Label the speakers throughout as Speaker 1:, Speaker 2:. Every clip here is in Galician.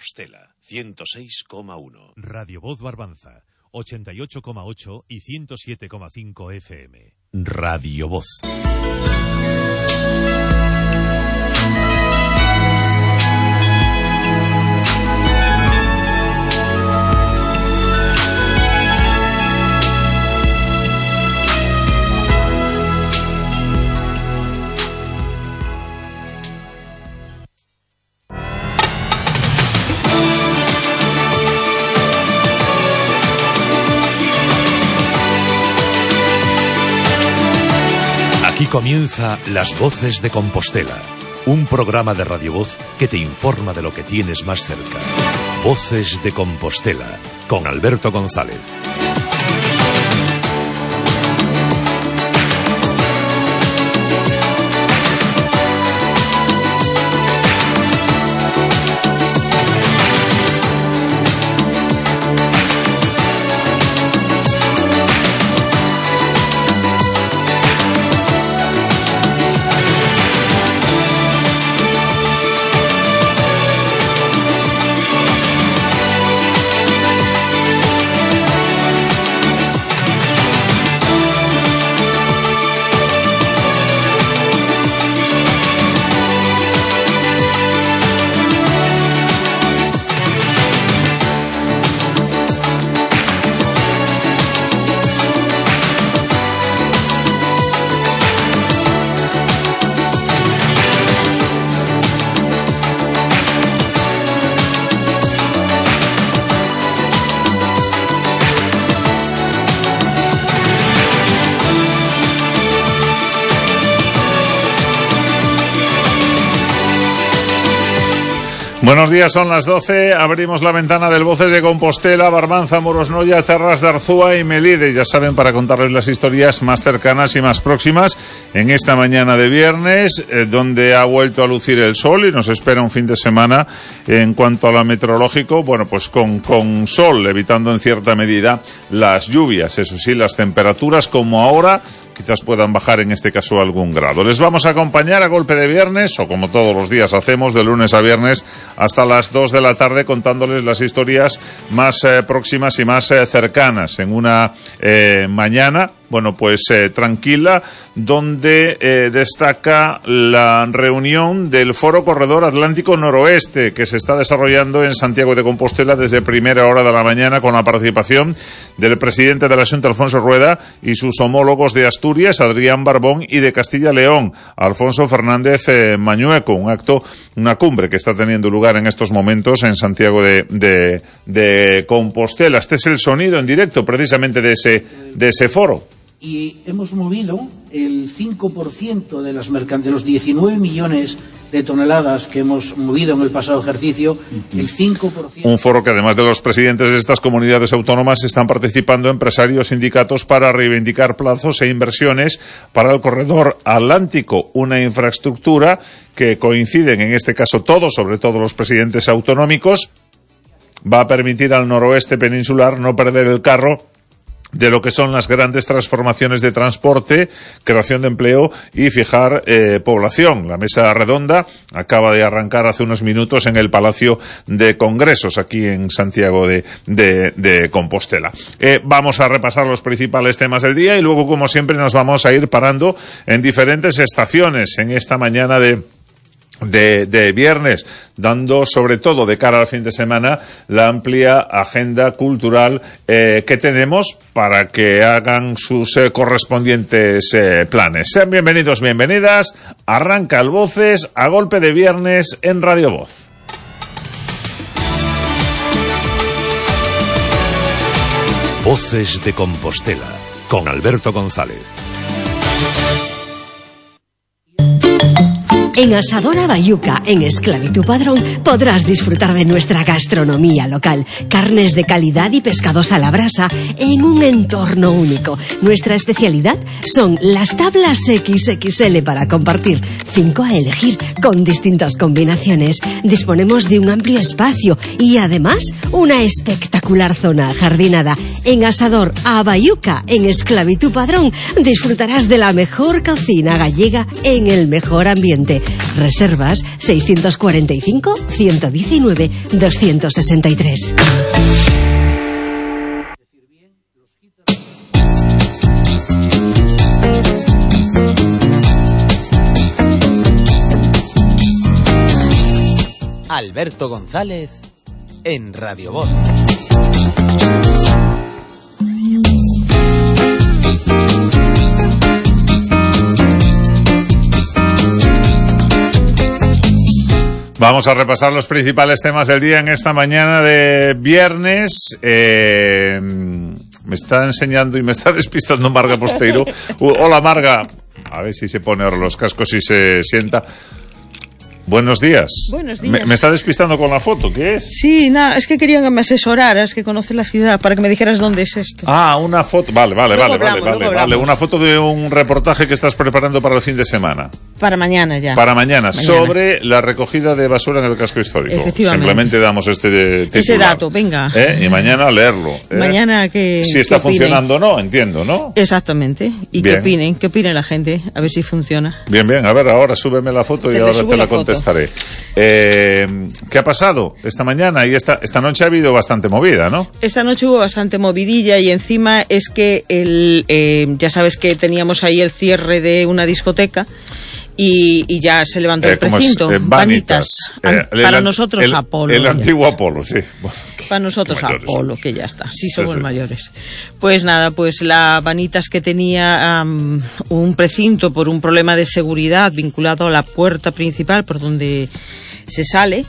Speaker 1: Compostela, 106,1.
Speaker 2: Radio Voz Barbanza, 88,8 y 107,5 FM.
Speaker 1: Radio Voz. Aquí comienza Las Voces de Compostela, un programa de Radio Voz que te informa de lo que tienes más cerca. Voces de Compostela, con Alberto González.
Speaker 3: Buenos días, son las 12, abrimos la ventana del Voces de Compostela, Barbanza, Morosnoya, Terras de Arzúa y Melide, ya saben, para contarles las historias más cercanas y más próximas en esta mañana de viernes, donde ha vuelto a lucir el sol y nos espera un fin de semana en cuanto a lo meteorológico, bueno, pues con sol, evitando en cierta medida las lluvias, eso sí, las temperaturas como ahora quizás puedan bajar en este caso algún grado. Les vamos a acompañar a golpe de viernes, o como todos los días hacemos, de lunes a viernes hasta las 2 de la tarde, contándoles las historias más próximas y más cercanas en una mañana, bueno, pues tranquila, donde destaca la reunión del Foro Corredor Atlántico Noroeste, que se está desarrollando en Santiago de Compostela desde primera hora de la mañana, con la participación del presidente de la Xunta, Alfonso Rueda, y sus homólogos de Asturias, Adrián Barbón, y de Castilla y León, Alfonso Fernández Mañueco. Un acto, una cumbre que está teniendo lugar en estos momentos en Santiago de Compostela. Este es el sonido en directo precisamente de ese foro.
Speaker 4: Y hemos movido el 5% de los 19 millones de toneladas que hemos movido en el pasado ejercicio, el 5%.
Speaker 3: Un foro que, además de los presidentes de estas comunidades autónomas, están participando empresarios, sindicatos, para reivindicar plazos e inversiones para el corredor atlántico, una infraestructura que coinciden en este caso todos, sobre todo los presidentes autonómicos, va a permitir al noroeste peninsular no perder el carro de lo que son las grandes transformaciones de transporte, creación de empleo y fijar población. La mesa redonda acaba de arrancar hace unos minutos en el Palacio de Congresos, aquí en Santiago de Compostela. Vamos a repasar los principales temas del día y luego, como siempre, nos vamos a ir parando en diferentes estaciones en esta mañana de viernes, dando sobre todo de cara al fin de semana la amplia agenda cultural que tenemos para que hagan sus correspondientes planes. Sean bienvenidos, bienvenidas. Arranca el Voces a golpe de viernes en Radio Voz.
Speaker 1: Voces de Compostela, con Alberto González.
Speaker 5: En Asador Abayuca, en Esclavitud Padrón, podrás disfrutar de nuestra gastronomía local. Carnes de calidad y pescados a la brasa en un entorno único. Nuestra especialidad son las tablas XXL para compartir, 5 a elegir, con distintas combinaciones. Disponemos de un amplio espacio y además una espectacular zona ajardinada. En Asador Abayuca, en Esclavitud Padrón, disfrutarás de la mejor cocina gallega en el mejor ambiente. Reservas 645 119 263.
Speaker 6: Alberto González en Radio Voz.
Speaker 3: Vamos a repasar los principales temas del día en esta mañana de viernes. Me está enseñando y me está despistando Marga Posteiro. Hola, Marga. A ver si se pone ahora los cascos y se sienta. Buenos días.
Speaker 7: Buenos días.
Speaker 3: Me está despistando con la foto, ¿qué es?
Speaker 7: Sí, nada, es que querían que me asesoraras, que conoces la ciudad, para que me dijeras dónde es esto.
Speaker 3: Ah, una foto. Vale. Una foto de un reportaje que estás preparando para el fin de semana.
Speaker 7: Para mañana ya.
Speaker 3: Para mañana. Sobre la recogida de basura en el casco histórico.
Speaker 7: Efectivamente.
Speaker 3: Simplemente damos este titular.
Speaker 7: Ese dato, venga.
Speaker 3: Y mañana leerlo.
Speaker 7: Mañana que...
Speaker 3: Si está funcionando o no, entiendo, ¿no?
Speaker 7: Exactamente. Y
Speaker 3: bien.
Speaker 7: ¿Qué opine la gente? A ver si funciona.
Speaker 3: Bien. A ver, ahora súbeme la foto y ahora te la contestaré. ¿Qué ha pasado esta mañana? Y esta noche ha habido bastante movida, ¿no?
Speaker 7: Esta noche hubo bastante movidilla y encima es que ya sabes que teníamos ahí el cierre de una discoteca y ya se levantó el precinto.
Speaker 3: Vanitas.
Speaker 7: Para nosotros Apolo.
Speaker 3: El antiguo Apolo, sí. Bueno,
Speaker 7: para nosotros Apolo,
Speaker 3: somos.
Speaker 7: que ya está. Sí, somos mayores. Pues nada, pues la Vanitas que tenía un precinto por un problema de seguridad vinculado a la puerta principal por donde se sale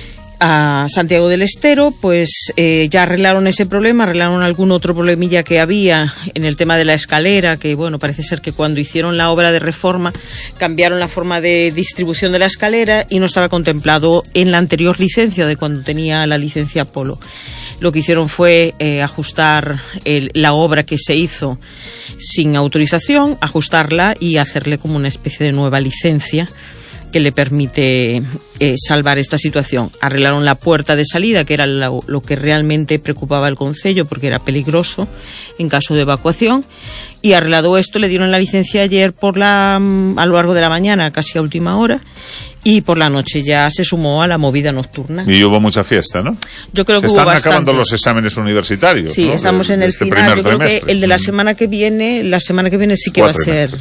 Speaker 7: a Santiago del Estero, pues ya arreglaron ese problema, arreglaron algún otro problemilla que había en el tema de la escalera, que bueno, parece ser que cuando hicieron la obra de reforma cambiaron la forma de distribución de la escalera y no estaba contemplado en la anterior licencia de cuando tenía la licencia Apolo. Lo que hicieron fue ajustar la obra que se hizo sin autorización, ajustarla y hacerle como una especie de nueva licencia que le permite salvar esta situación. Arreglaron la puerta de salida, que era lo que realmente preocupaba al concello, porque era peligroso en caso de evacuación, y arreglado esto le dieron la licencia ayer a lo largo de la mañana, casi a última hora, y por la noche ya se sumó a la movida nocturna.
Speaker 3: Y hubo mucha fiesta, ¿no?
Speaker 7: Yo creo que
Speaker 3: se
Speaker 7: hubo
Speaker 3: están
Speaker 7: bastante.
Speaker 3: Acabando los exámenes universitarios.
Speaker 7: Sí,
Speaker 3: ¿no?
Speaker 7: estamos en el final. Yo creo que el de la semana que viene sí que va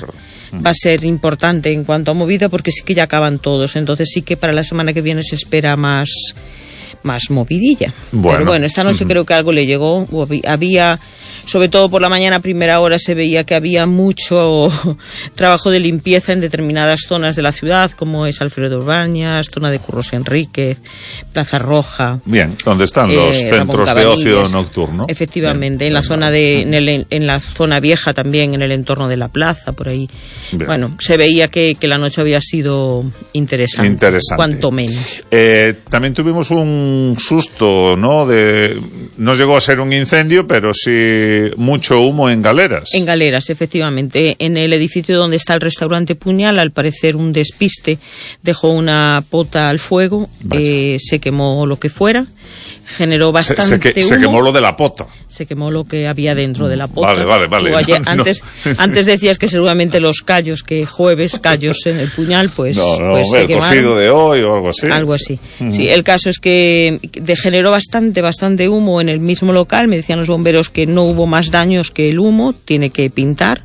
Speaker 7: a ser importante en cuanto a movida, porque sí que ya acaban todos, entonces sí que para la semana que viene se espera más movidilla. Pero bueno, esta noche creo que algo le llegó. Había, sobre todo por la mañana a primera hora, se veía que había mucho trabajo de limpieza en determinadas zonas de la ciudad, como es Alfredo Urbañas, zona de Curros Enríquez, Plaza Roja.
Speaker 3: Bien, donde están los centros de ocio nocturno.
Speaker 7: Efectivamente, bien, en la zona en la zona vieja también, en el entorno de la plaza, por ahí. Bien. Bueno, se veía que la noche había sido interesante. Cuanto menos.
Speaker 3: También tuvimos un susto, ¿no? No llegó a ser un incendio, pero sí mucho humo en Galeras.
Speaker 7: En Galeras, efectivamente. En el edificio donde está el restaurante Puñal, al parecer un despiste dejó una pota al fuego, se quemó lo que fuera, generó bastante humo.
Speaker 3: Se quemó lo de la pota.
Speaker 7: Se quemó lo que había dentro de la pota.
Speaker 3: Vale.
Speaker 7: Ayer, antes decías que seguramente los callos, que jueves callos en el Puñal, pues se
Speaker 3: el
Speaker 7: quemaron.
Speaker 3: Cocido de hoy o algo así.
Speaker 7: Algo así. Sí, el caso es que generó bastante humo en el mismo local. Me decían los bomberos que no hubo más daños que el humo, tiene que pintar.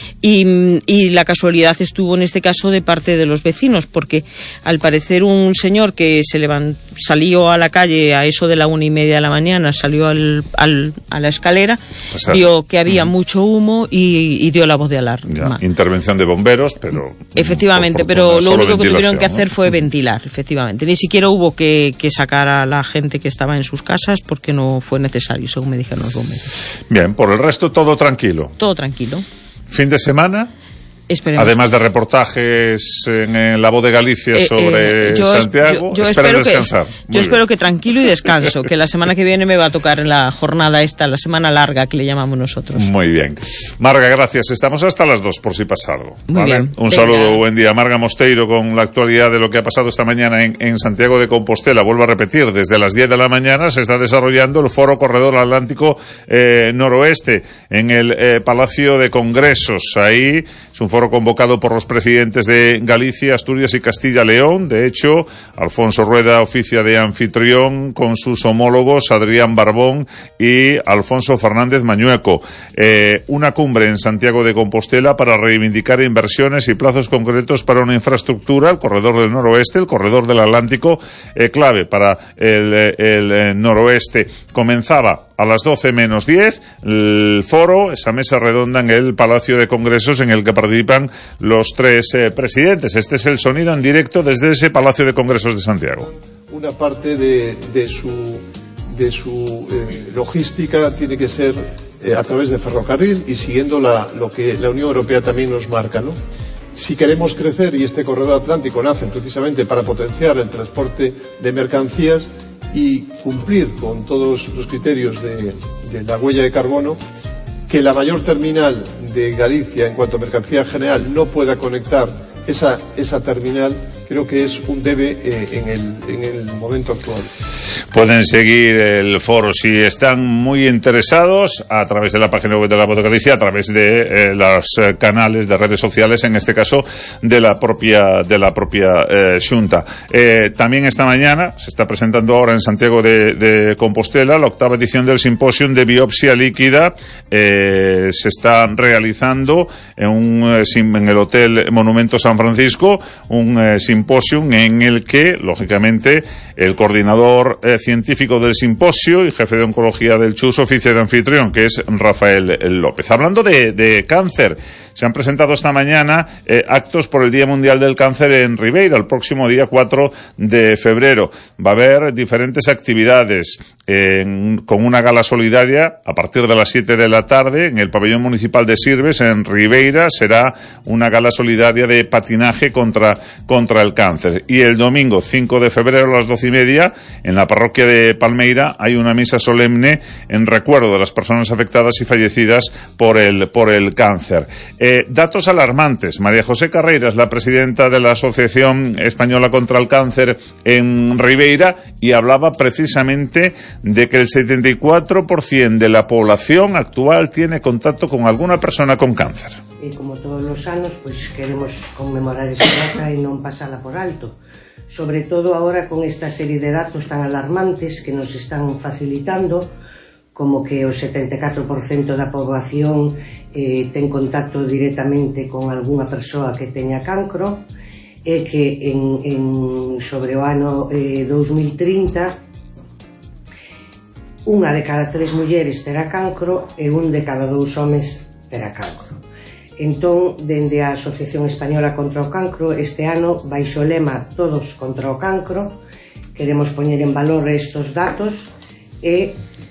Speaker 7: Y la casualidad estuvo en este caso de parte de los vecinos, porque al parecer un señor que salió a la calle a eso de la 1:30 de la mañana, salió a la escalera, vio que había mucho humo y dio la voz de alarma.
Speaker 3: Intervención de bomberos, pero...
Speaker 7: Efectivamente, pero lo único que tuvieron que hacer fue ventilar, efectivamente. Ni siquiera hubo que sacar a la gente que estaba en sus casas porque no fue necesario, según me dijeron los bomberos.
Speaker 3: Bien, por el resto todo tranquilo.
Speaker 7: Todo tranquilo.
Speaker 3: ¿Fin de semana?
Speaker 7: Esperemos.
Speaker 3: Además de reportajes en La Voz de Galicia sobre Santiago, ¿esperas descansar?
Speaker 7: Yo espero que tranquilo y descanso, que la semana que viene me va a tocar la jornada esta, la semana larga que le llamamos nosotros.
Speaker 3: Muy bien. Marga, gracias. Estamos hasta las 2 por si pasa algo.
Speaker 7: Muy bien.
Speaker 3: Un saludo, buen día. Marga Mosteiro con la actualidad de lo que ha pasado esta mañana en Santiago de Compostela. Vuelvo a repetir, desde las 10 de la mañana se está desarrollando el Foro Corredor Atlántico Noroeste en el Palacio de Congresos. Ahí es un foro foro convocado por los presidentes de Galicia, Asturias y Castilla-León. De hecho, Alfonso Rueda oficia de anfitrión con sus homólogos Adrián Barbón y Alfonso Fernández Mañueco. Una cumbre en Santiago de Compostela para reivindicar inversiones y plazos concretos para una infraestructura, el corredor del noroeste, el corredor del Atlántico, clave para el noroeste. Comenzaba a las 12 menos 10 el foro, esa mesa redonda en el Palacio de Congresos en el que participan los tres presidentes. Este es el sonido en directo desde ese Palacio de Congresos de Santiago.
Speaker 8: Una parte de su logística tiene que ser a través de ferrocarril y siguiendo lo que la Unión Europea también nos marca, ¿no? Si queremos crecer, y este corredor atlántico nace precisamente para potenciar el transporte de mercancías y cumplir con todos los criterios de la huella de carbono, que la mayor terminal de Galicia en cuanto a mercancía general no pueda conectar esa terminal, creo que es un debe en el momento actual.
Speaker 3: Pueden seguir el foro si están muy interesados a través de la página web de la Voz de Galicia, a través de los canales de redes sociales, en este caso de la propia Xunta. También esta mañana se está presentando ahora en Santiago de Compostela la 8ª edición del simposio de biopsia líquida. Se está realizando en el Hotel Monumento San Francisco un simposio en el que, lógicamente, el coordinador científico del simposio y jefe de oncología del CHUS oficia de anfitrión, que es Rafael López. Hablando de cáncer, se han presentado esta mañana actos por el Día Mundial del Cáncer en Ribeira, el próximo día 4 de febrero. Va a haber diferentes actividades con una gala solidaria a partir de las 7 de la tarde en el pabellón municipal de Sirves, en Ribeira. Será una gala solidaria de patinaje contra el cáncer. Y el domingo 5 de febrero a las 12:30 en la parroquia de Palmeira hay una misa solemne en recuerdo de las personas afectadas y fallecidas por el cáncer. Datos alarmantes. María José Carreiras, la presidenta de la Asociación Española contra el Cáncer en Ribeira, y hablaba precisamente de que el 74% de la población actual tiene contacto con alguna persona con cáncer.
Speaker 9: E como todos os anos, pois queremos conmemorar esa data e non pasala por alto. Sobre todo agora con esta serie de datos tan alarmantes que nos están facilitando, como que o 74% da poboación ten contacto directamente con algunha persoa que teña cancro, e que sobre o ano 2030 unha de cada 3 mulleres terá cancro e un de cada 2 homes terá cancro. Entón, dende a Asociación Española contra o Cancro, este ano, baixo o lema Todos contra o Cancro, queremos poñer en valor estes datos e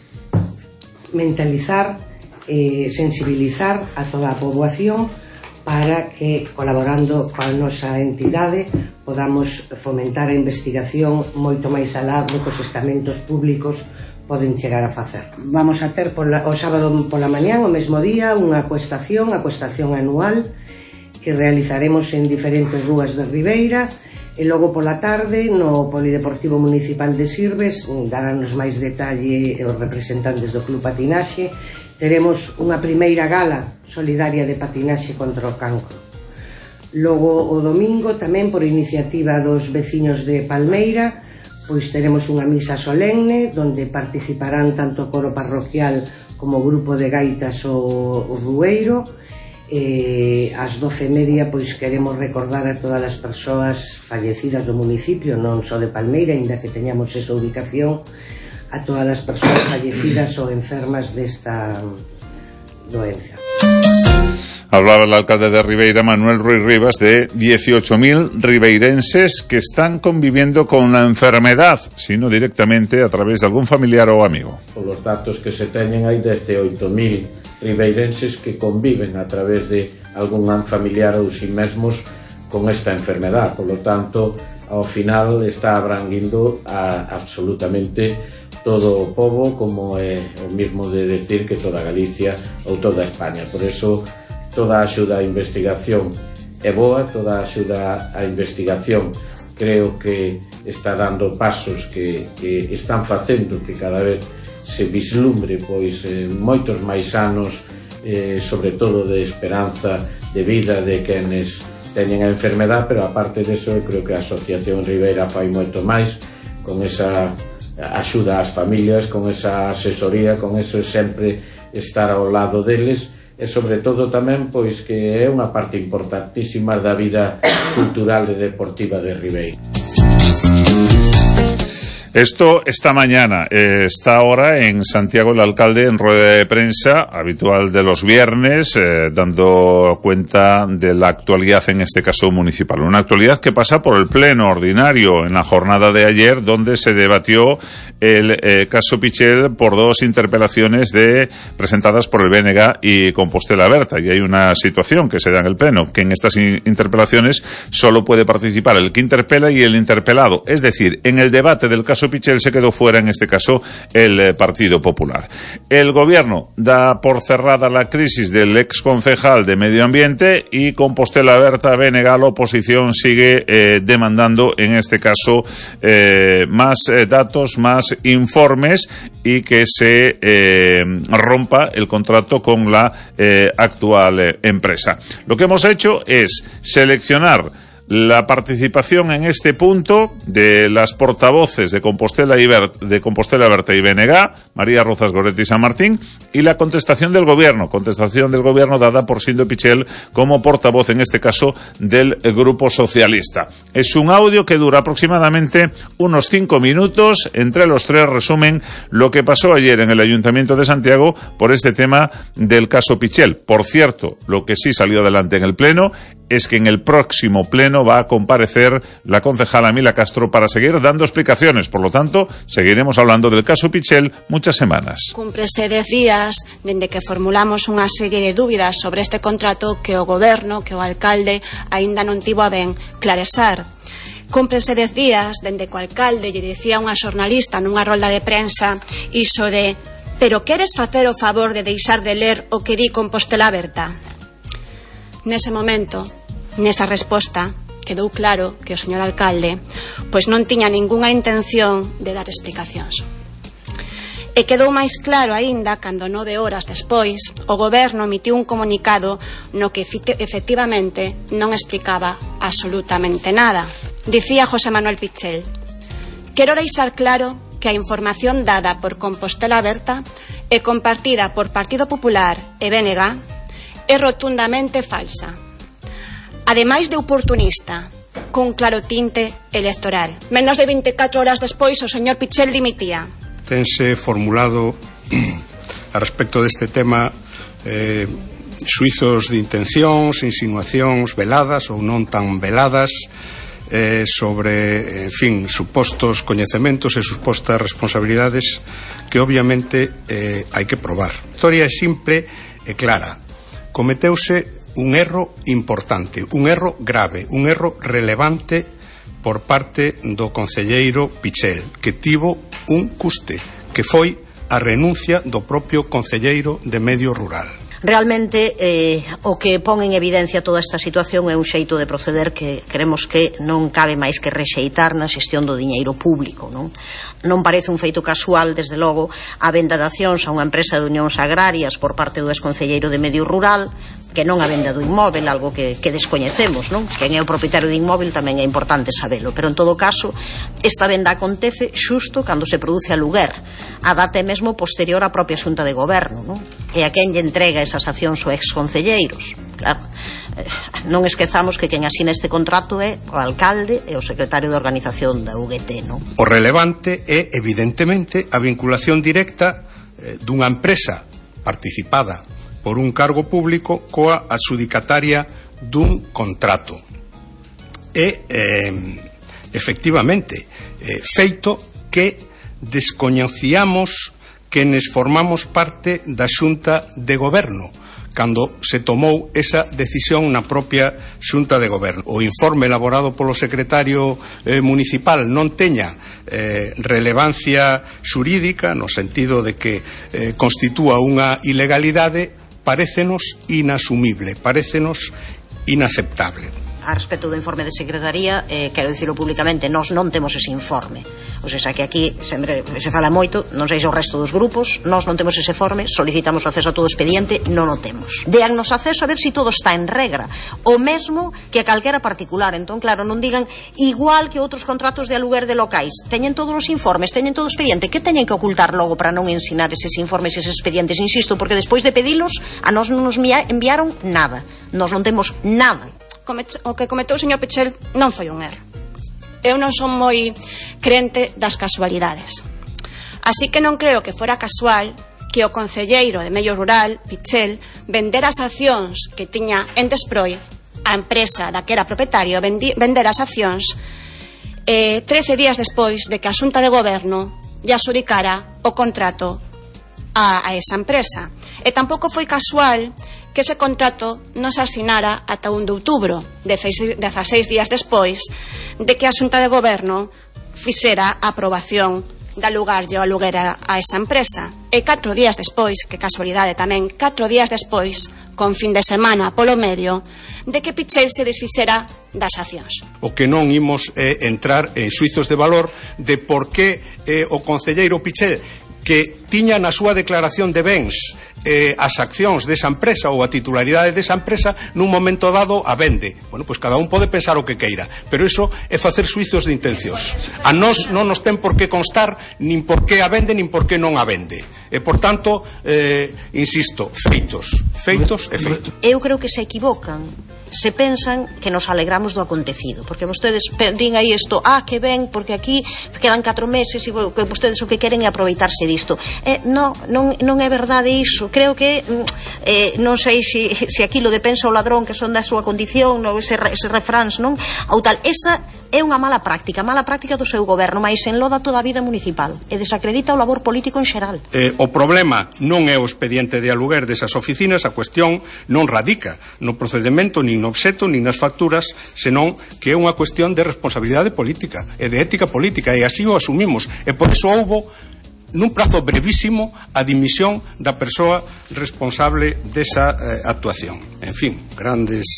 Speaker 9: mentalizar, sensibilizar a toda a poboación para que, colaborando coa nosa entidade, podamos fomentar a investigación moito máis alá do que os estamentos públicos poden chegar a facer. Vamos a ter o sábado pola mañán, o mesmo día, unha acuestación anual que realizaremos en diferentes rúas de Ribeira, e logo pola tarde no Polideportivo Municipal de Sirves, darános máis detalle os representantes do Club Patinaxe. Teremos unha primeira gala solidaria de patinaxe contra o cancro. Logo o domingo, tamén por iniciativa dos veciños de Palmeira, pois teremos unha misa solemne onde participarán tanto o coro parroquial como o grupo de gaitas o Rueiro. Ás 12:30 pois queremos recordar a todas as persoas fallecidas do municipio, non só de Palmeira, aínda que teñamos esa ubicación, a todas as persoas fallecidas ou enfermas desta doenza.
Speaker 3: Hablaba el alcalde de Ribeira, Manuel Ruiz Rivas, de 18.000 ribeirenses que están conviviendo con la enfermedad, sino directamente a través de algún familiar o amigo.
Speaker 10: Por los datos que se teñen, hai desde 8.000 ribeirenses que conviven a través de algún familiar ou si mesmos con esta enfermedad. Por lo tanto, ao final está abranguindo a absolutamente todo o pobo, como é o mismo de decir que toda Galicia ou toda España. Por eso, toda a axuda a investigación é boa, toda a axuda a investigación creo que está dando pasos que están facendo que cada vez se vislumbre pois moitos máis anos sobre todo de esperanza de vida de quenes teñen a enfermedad, pero aparte deso, eu creo que a Asociación Ribeira fai moito máis con esa axuda ás familias, con esa asesoría, con eso sempre estar ao lado deles, e sobre todo tamén pois que é unha parte importantísima da vida cultural e deportiva de Ribeira.
Speaker 3: Esto esta mañana, está ahora en Santiago el alcalde en rueda de prensa habitual de los viernes, dando cuenta de la actualidad, en este caso municipal. Una actualidad que pasa por el pleno ordinario en la jornada de ayer, donde se debatió el caso Pichel por dos interpelaciones presentadas por el BNG y Compostela Berta. Y hay una situación que se da en el pleno, que en estas interpelaciones solo puede participar el que interpela y el interpelado. Es decir, en el debate del caso Pichel se quedó fuera, en este caso, el Partido Popular. El gobierno da por cerrada la crisis del exconcejal de Medio Ambiente y Compostela Berta, BNG, la oposición sigue demandando, en este caso, más datos, más informes y que se rompa el contrato con la actual empresa. Lo que hemos hecho es seleccionar la participación en este punto de las portavoces de Compostela Berta y BNG, María Rozas Goretti y San Martín, y la contestación del gobierno dada por Silvio Pichel como portavoz, en este caso, del Grupo Socialista. Es un audio que dura aproximadamente unos 5 minutos. Entre los tres resumen lo que pasó ayer en el Ayuntamiento de Santiago por este tema del caso Pichel. Por cierto, lo que sí salió adelante en el Pleno es que en el próximo pleno va a comparecer la concejala Mila Castro para seguir dando explicaciones. Por lo tanto, seguiremos hablando del caso Pichel muchas semanas.
Speaker 11: Cúmprese 10 días dende que formulamos unha serie de dúbidas sobre este contrato que o goberno, que o alcalde aínda non tivo a ben claresar. Cúmprese 10 días dende que o alcalde lle dicía a unha xornalista nunha rolda de prensa iso de «pero queres facer o favor de deixar de ler o que di Compostela Berta?» Nese momento, nesa resposta, quedou claro que o señor alcalde pois non tiña ningunha intención de dar explicacións. E quedou máis claro aínda cando 9 horas despois o goberno emitiu un comunicado no que efectivamente non explicaba absolutamente nada. Dicía José Manuel Pichel: «Quero deixar claro que a información dada por Compostela Berta e compartida por Partido Popular e BNG é rotundamente falsa. Ademais de oportunista, cun claro tinte electoral». Menos de 24 horas despois o señor Pichel dimitía.
Speaker 12: Tense formulado a respecto deste tema xuizos de intencións, insinuacións veladas ou non tan veladas sobre, en fin, supostos coñecementos e supostas responsabilidades que obviamente hai que probar. A historia é simple e clara. Cometeuse un erro importante, un erro grave, un erro relevante por parte do concelleiro Pichel, que tivo un custe, que foi a renuncia do propio concelleiro de Medio Rural.
Speaker 13: Realmente o que pon en evidencia toda esta situación é un xeito de proceder que creemos que non cabe máis que rexeitar na xestión do diñeiro público. Non parece un feito casual, desde logo, a venda de accións a unha empresa de unións agrarias por parte do exconcelleiro de Medio Rural, que non a venda do inmóvel, algo que descoñecemos, non? Quen é o propietario do inmóvel tamén é importante sabelo, pero en todo caso esta venda acontece xusto cando se produce a luguer, a data mesmo posterior á propia xunta de goberno, non? E a quen lle entrega esas accións os exconcelleiros. Claro, non esquezamos que quen asina este contrato é o alcalde e o secretario de organización da UGT, non?
Speaker 12: O relevante é, evidentemente, a vinculación directa dunha empresa participada por un cargo público coa adxudicataria dun contrato. E, efectivamente, feito que descoñecíamos quenes formamos parte da xunta de goberno cando se tomou esa decisión na propia xunta de goberno. O informe elaborado polo secretario municipal non teña relevancia xurídica no sentido de que constitúa unha ilegalidade. Parécenos inasumible, parécenos inaceptable.
Speaker 13: a respecto do informe de secretaría, quero dicirlo públicamente, nós non temos ese informe. O sea, que aquí sempre se fala moito, non sei se o resto dos grupos, nós non temos ese informe, solicitamos o acceso a todo o expediente, non o temos. Déannos acceso a ver se todo está en regra, o mesmo que a calquera particular. Entón, claro, non digan igual que outros contratos de aluguer de locais, teñen todos os informes, teñen todo o expediente, que teñen que ocultar logo para non ensinar eses informes e eses expedientes, insisto, porque despois de pedilos a nós non nos enviaron nada, nós non temos nada.
Speaker 11: O que cometou o señor Pichel non foi un erro. Eu non son moi crente das casualidades. Así que non creo que fora casual que o concelleiro de Medio Rural, Pichel, vendera as accións que tiña en Desproi, a empresa da que era propietario, vendera as accións 13 días despois de que a Xunta de Goberno lle adxudicara o contrato a esa empresa. E tampouco foi casual que ese contrato non se asinara ata 1 de outubro, 16 días despois de que a Xunta de Goberno fixera a aprobación de alugarlle o aluguer a esa empresa. E 4 días despois, que casualidade tamén, 4 días despois, con fin de semana polo medio, de que Pichel se desfixera das accións.
Speaker 12: O que non imos é entrar en xuizos de valor de por que o concelleiro Pichel, que tiña na súa declaración de bens as accións desa empresa ou a titularidade desa empresa, nun momento dado a vende. Bueno, pois cada un pode pensar o que queira, pero iso é facer xuizos de intencións. A nós non nos ten por que constar nin por que a vende nin por que non a vende. E, por tanto, insisto, feitos e feitos.
Speaker 13: Eu creo que se equivocan se pensan que nos alegramos do acontecido, porque vostedes din aí isto, que ben, porque aquí quedan 4 meses e que vostedes o que queren é aproveitarse disto. Non é verdade iso. Creo que non sei se aquilo de pensa o ladrón que son da súa condición, ese refráns, non? Ou tal, esa é unha mala práctica do seu goberno, mais enloda toda a vida municipal e desacredita o labor político en xeral.
Speaker 12: O problema non é o expediente de aluguer desas oficinas, a cuestión non radica no procedimento, nin no obxecto, nin nas facturas, senón que é unha cuestión de responsabilidade política e de ética política, e así o asumimos, e por iso houbo nun prazo brevísimo a dimisión da persoa responsable desa actuación. En fin, grandes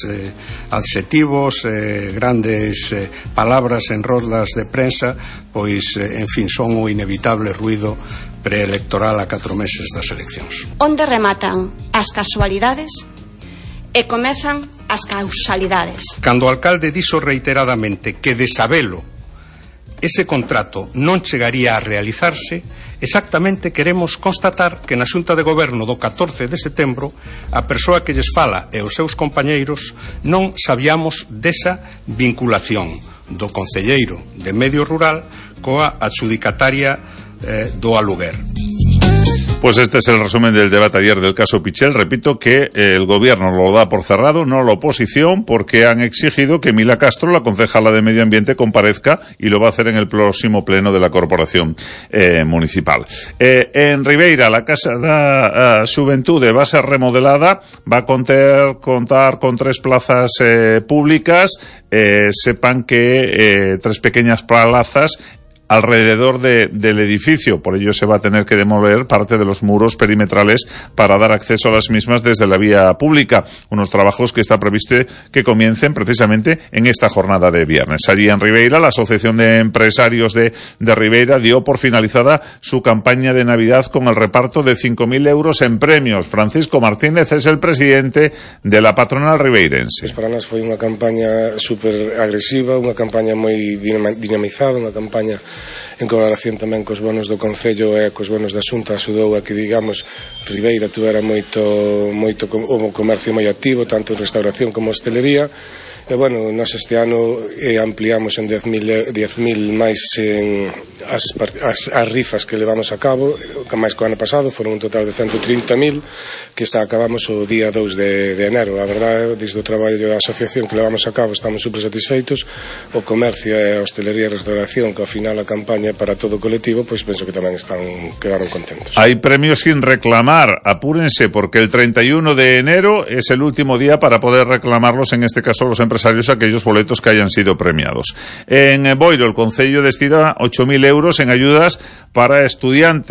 Speaker 12: adxetivos, grandes palabras en rodas de prensa, pois, en fin, son o inevitable ruido preelectoral a 4 meses das eleccións.
Speaker 11: Onde rematan as casualidades e comezan as causalidades.
Speaker 12: Cando o alcalde dixo reiteradamente que de sabelo ese contrato non chegaría a realizarse, exactamente queremos constatar que na Xunta de Goberno do 14 de setembro a persoa que lles fala e os seus compañeiros non sabíamos desa vinculación do concelleiro de Medio Rural coa adxudicataria do aluguer.
Speaker 3: Pues este es el resumen del debate ayer del caso Pichel. Repito que el gobierno lo da por cerrado, no la oposición, porque han exigido que Mila Castro, la concejala de Medio Ambiente, comparezca y lo va a hacer en el próximo pleno de la corporación municipal. En Ribeira, la Casa da Xuventude va a ser remodelada, va a contar con 3 plazas públicas. Sepan que 3 pequeñas plazas alrededor del edificio. Por ello se va a tener que demoler parte de los muros perimetrales para dar acceso a las mismas desde la vía pública. Unos trabajos que está previsto que comiencen precisamente en esta jornada de viernes. Allí en Ribeira, la Asociación de Empresarios de Ribeira dio por finalizada su campaña de Navidad con el reparto de 5.000 euros en premios. Francisco Martínez es el presidente de la patronal ribeirense.
Speaker 14: Pues para nós foi unha campaña super agresiva, unha campaña moi dinamizada, unha campaña en colaboración tamén cos bonos do Concello e cos bonos da Xunta, axudou a que, digamos, Ribeira tuvera moito o comercio moi activo, tanto en restauración como hostelería. E, bueno, nós este ano ampliamos en 10.000 máis as rifas que levamos a cabo, que máis que o ano pasado foron un total de 130.000, que xa acabamos o día 2 de enero. A verdade, desde o traballo da asociación que levamos a cabo estamos super satisfeitos. O comercio e a hostelería e a restauración, que ao final a campaña para todo o colectivo, pois penso que tamén quedaron contentos.
Speaker 3: Hay premios sin reclamar, apúrense, porque el 31 de enero es el último día para poder reclamarlos, en este caso los empresarios, aquellos boletos que hayan sido premiados. En Boiro, el Concello destina 8.000 euros en ayudas para estudiantes de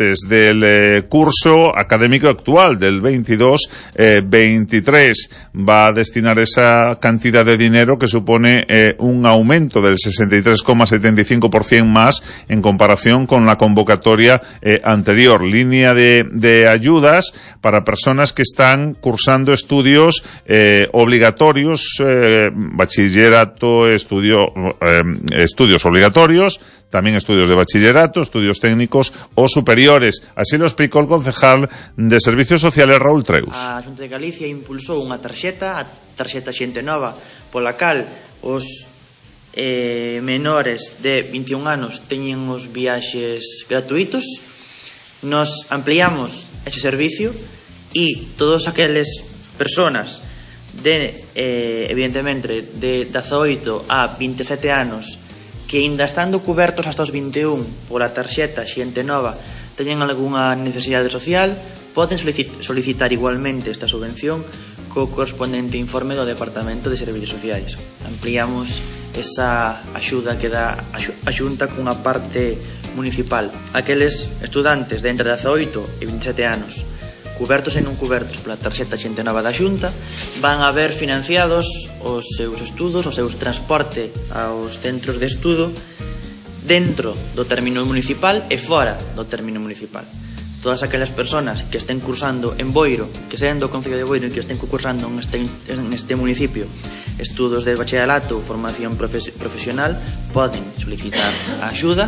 Speaker 3: del curso académico actual del 22-23. Va a destinar esa cantidad de dinero que supone un aumento del 63,75% más en comparación con la convocatoria anterior. Línea de ayudas para personas que están cursando estudios obligatorios, bachillerato, estudios obligatorios, también estudios de bachillerato, estudios técnicos o superiores. Así lo explicó el concejal de Servicios Sociales, Raúl Treus.
Speaker 15: A Xunta de Galicia impulsou unha tarxeta, a tarxeta Xente Nova, pola cal os menores de 21 anos teñen os viaxes gratuitos. Nos ampliamos ese servicio e todas aqueles personas evidentemente de 18 a 27 anos que ainda estando cubertos hasta os 21 pola tarxeta Xente Nova teñen algunha necesidade social, poden solicitar igualmente esta subvención co correspondente informe do Departamento de Servicios Sociais. Ampliamos esa axuda que dá a Xunta cunha parte municipal. Aqueles estudantes de entre 18 e 27 anos cubertos e non cubertos pola tarxeta Xente Nova da Xunta van a ver financiados os seus estudos, o seu transporte aos centros de estudo dentro do término municipal e fora do término municipal. Todas aquelas personas que estén cursando en Boiro, que sean do concello de Boiro e que estén cursando en este municipio estudos de bachillerato ou formación profesional poden solicitar a axuda.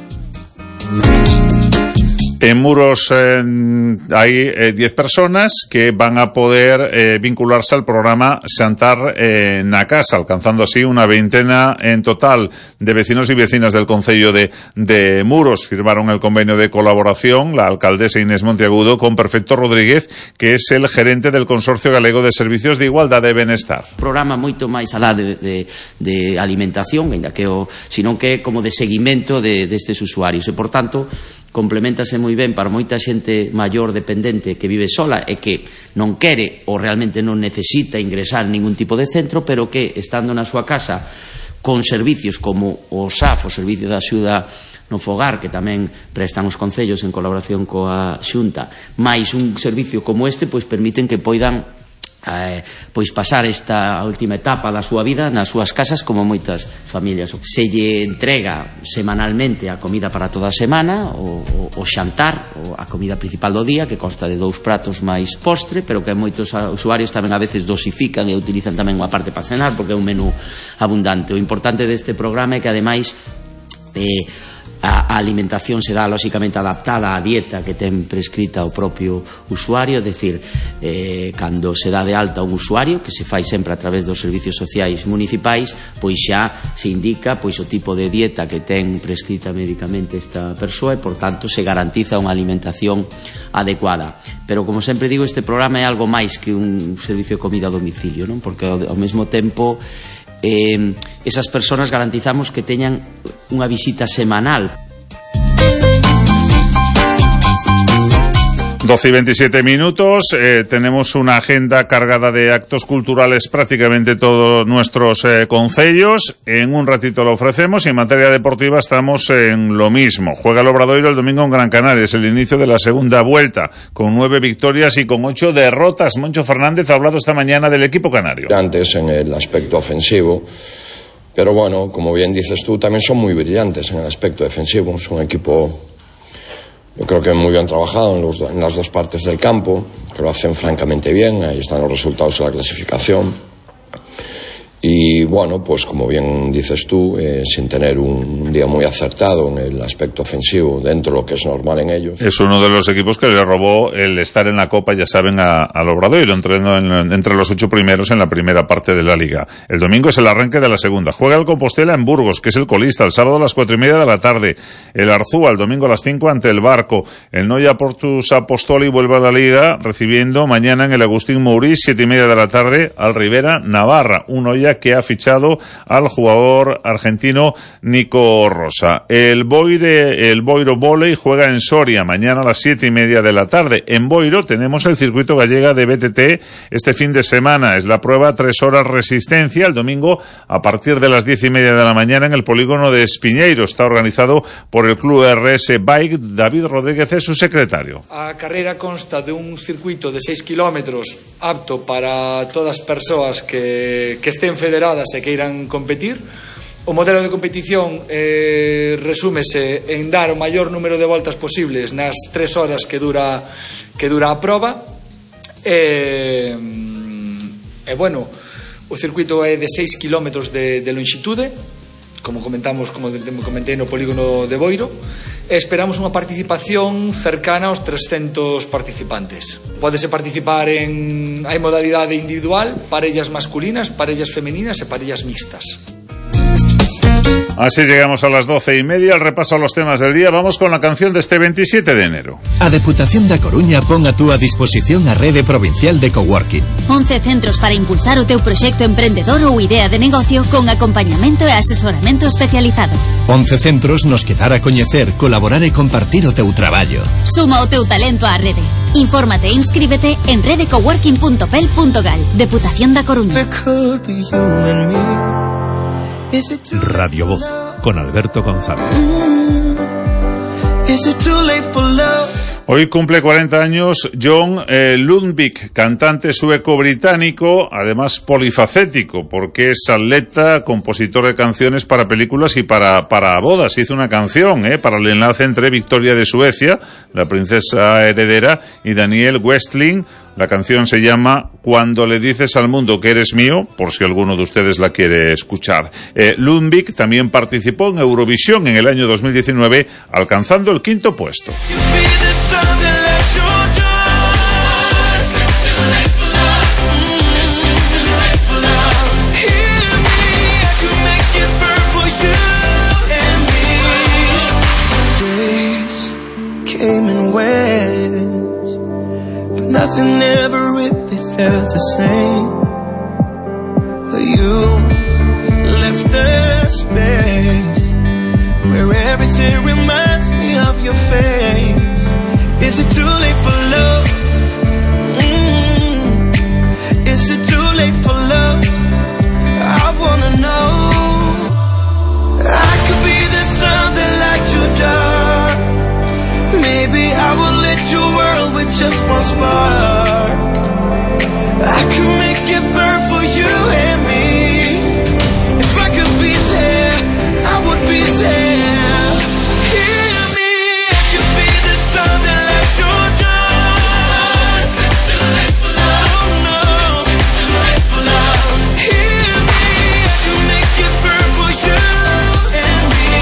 Speaker 3: En Muros hay 10 personas que van a poder vincularse al programa Xantar na Casa, alcanzando así una veintena en total de vecinos y vecinas del concello de Muros. Firmaron el convenio de colaboración la alcaldesa Inés Monteagudo con Perfecto Rodríguez, que es el gerente del Consorcio Galego de Servicios de Igualdade e Benestar.
Speaker 16: Programa moito máis alá de alimentación, ainda que sino que como de seguimento destes usuarios e, por tanto, complementase moi ben para moita xente maior dependente que vive sola e que non quere ou realmente non necesita ingresar en ningún tipo de centro, pero que estando na súa casa con servicios como o SAF, o Servicio de Axuda no Fogar, que tamén prestan os concellos en colaboración coa Xunta, máis un servicio como este, pois permiten que poidan pois pasar esta última etapa da súa vida nas súas casas como moitas familias. Se lle entrega semanalmente a comida para toda a semana, o xantar, a comida principal do día, que consta de 2 pratos máis postre, pero que moitos usuarios tamén a veces dosifican e utilizan tamén unha parte para cenar, porque é un menú abundante. O importante deste programa é que ademais a alimentación se dá lóxicamente adaptada á dieta que ten prescrita o propio usuario, é dicir, cando se dá de alta un usuario, que se fai sempre a través dos servicios sociais municipais, pois xa se indica pois o tipo de dieta que ten prescrita médicamente esta persoa e, por tanto, se garantiza unha alimentación adecuada. Pero, como sempre digo, este programa é algo máis que un servicio de comida a domicilio, non? Porque ao mesmo tempo esas personas garantizamos que teñan unha visita semanal.
Speaker 3: 12 y 27 minutos, tenemos una agenda cargada de actos culturales prácticamente todos nuestros concellos. En un ratito lo ofrecemos y en materia deportiva estamos en lo mismo. Juega el Obradoiro el domingo en Gran Canaria, es el inicio de la segunda vuelta, con 9 victorias y con 8 derrotas. Moncho Fernández ha hablado esta mañana del equipo canario.
Speaker 17: Antes en el aspecto ofensivo, pero bueno, como bien dices tú, también son muy brillantes en el aspecto defensivo. Es un equipo, yo creo que muy bien trabajado en las dos partes del campo, que lo hacen francamente bien. Ahí están los resultados de la clasificación. Y bueno, pues como bien dices tú, sin tener un día muy acertado en el aspecto ofensivo, dentro de lo que es normal en ellos.
Speaker 3: Es uno de los equipos que le robó el estar en la Copa, ya saben, al Obradoiro, entre los 8 primeros en la primera parte de la Liga. El domingo es el arranque de la segunda. Juega el Compostela en Burgos, que es el colista, el sábado a las 4:30 de la tarde. El Arzúa el domingo a las 5 ante el Barco. El Noia Portus Apostoli vuelve a la Liga, recibiendo mañana en el Agustín Mourís, 7:30 de la tarde, al Rivera Navarra. Un Noia Mestalla, que ha fichado al jugador argentino Nico Rosa. El Boiro Volley juega en Soria mañana a las 7:30 de la tarde. En Boiro tenemos el circuito gallega de BTT este fin de semana. Es la prueba 3 horas resistencia el domingo a partir de las 10:30 de la mañana en el polígono de Espiñeiro. Está organizado por el club RS Bike. David Rodríguez es su secretario.
Speaker 18: A carrera consta de un circuito de 6 kilómetros apto para todas as persoas que estén federadas e queiran competir. O modelo de competición resúmese en dar o maior número de voltas posibles nas 3 horas que dura a proba. Bueno, o circuito é de 6 kilómetros de longitude, como comentei no polígono de Boiro. Esperamos unha participación cercana aos 300 participantes. Pódese participar hai modalidade individual, parellas masculinas, parellas femeninas e parellas mixtas.
Speaker 3: Así llegamos a las 12:30, el repaso a los temas del día. Vamos con la canción de este 27 de enero.
Speaker 19: A Deputación da Coruña pon a túa disposición a rede provincial de coworking.
Speaker 20: 11 centros para impulsar o teu proxecto emprendedor ou idea de negocio con acompañamento e asesoramento especializado.
Speaker 19: 11 centros nos que dar a coñecer, colaborar e compartir o teu traballo.
Speaker 20: Suma o teu talento á rede. Infórmate e inscríbete en redecoworking.pel.gal. Deputación da Coruña.
Speaker 2: Radio Voz, con Alberto González.
Speaker 3: Hoy cumple 40 años John Lundvik, cantante sueco-británico, además polifacético, porque es atleta, compositor de canciones para películas y para bodas. Hizo una canción para el enlace entre Victoria de Suecia, la princesa heredera, y Daniel Westling. La canción se llama Cuando le dices al mundo que eres mío, por si alguno de ustedes la quiere escuchar. Lundvik también participó en Eurovisión en el año 2019, alcanzando el 5º puesto.
Speaker 21: Nothing ever really felt the same. You left a space where everything reminds me of your face. Is it too late for love? Is it too late for love? I wanna know. I could be the sun that lights your dark. Maybe I will lit your world with just one spark. I could make it burn for you and me. If I could be there, I would be there. Hear me, I could be the sun that lights your dark. Oh no, hear me, I could make it burn for you and me.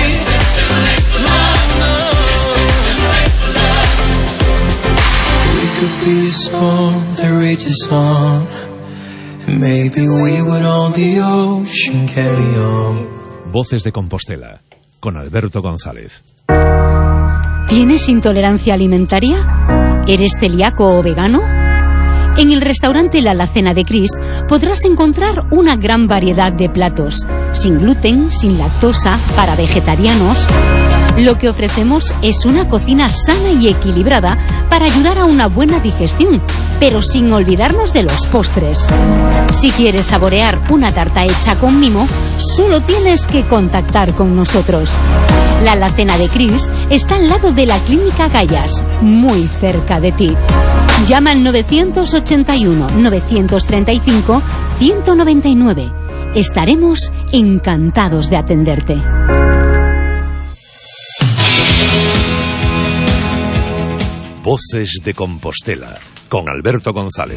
Speaker 21: Could be a storm that rages on, and maybe we would own the ocean, carry on.
Speaker 2: Voces de Compostela, con Alberto González.
Speaker 22: ¿Tienes intolerancia alimentaria? ¿Eres celíaco o vegano? En el restaurante La Alacena de Cris podrás encontrar una gran variedad de platos, sin gluten, sin lactosa, para vegetarianos. Lo que ofrecemos es una cocina sana y equilibrada para ayudar a una buena digestión, pero sin olvidarnos de los postres. Si quieres saborear una tarta hecha con mimo, solo tienes que contactar con nosotros. La Alacena de Cris está al lado de la Clínica Gallas, muy cerca de ti. Llama al 981-935-199. Estaremos encantados de atenderte.
Speaker 1: Voces de Compostela, con Alberto González.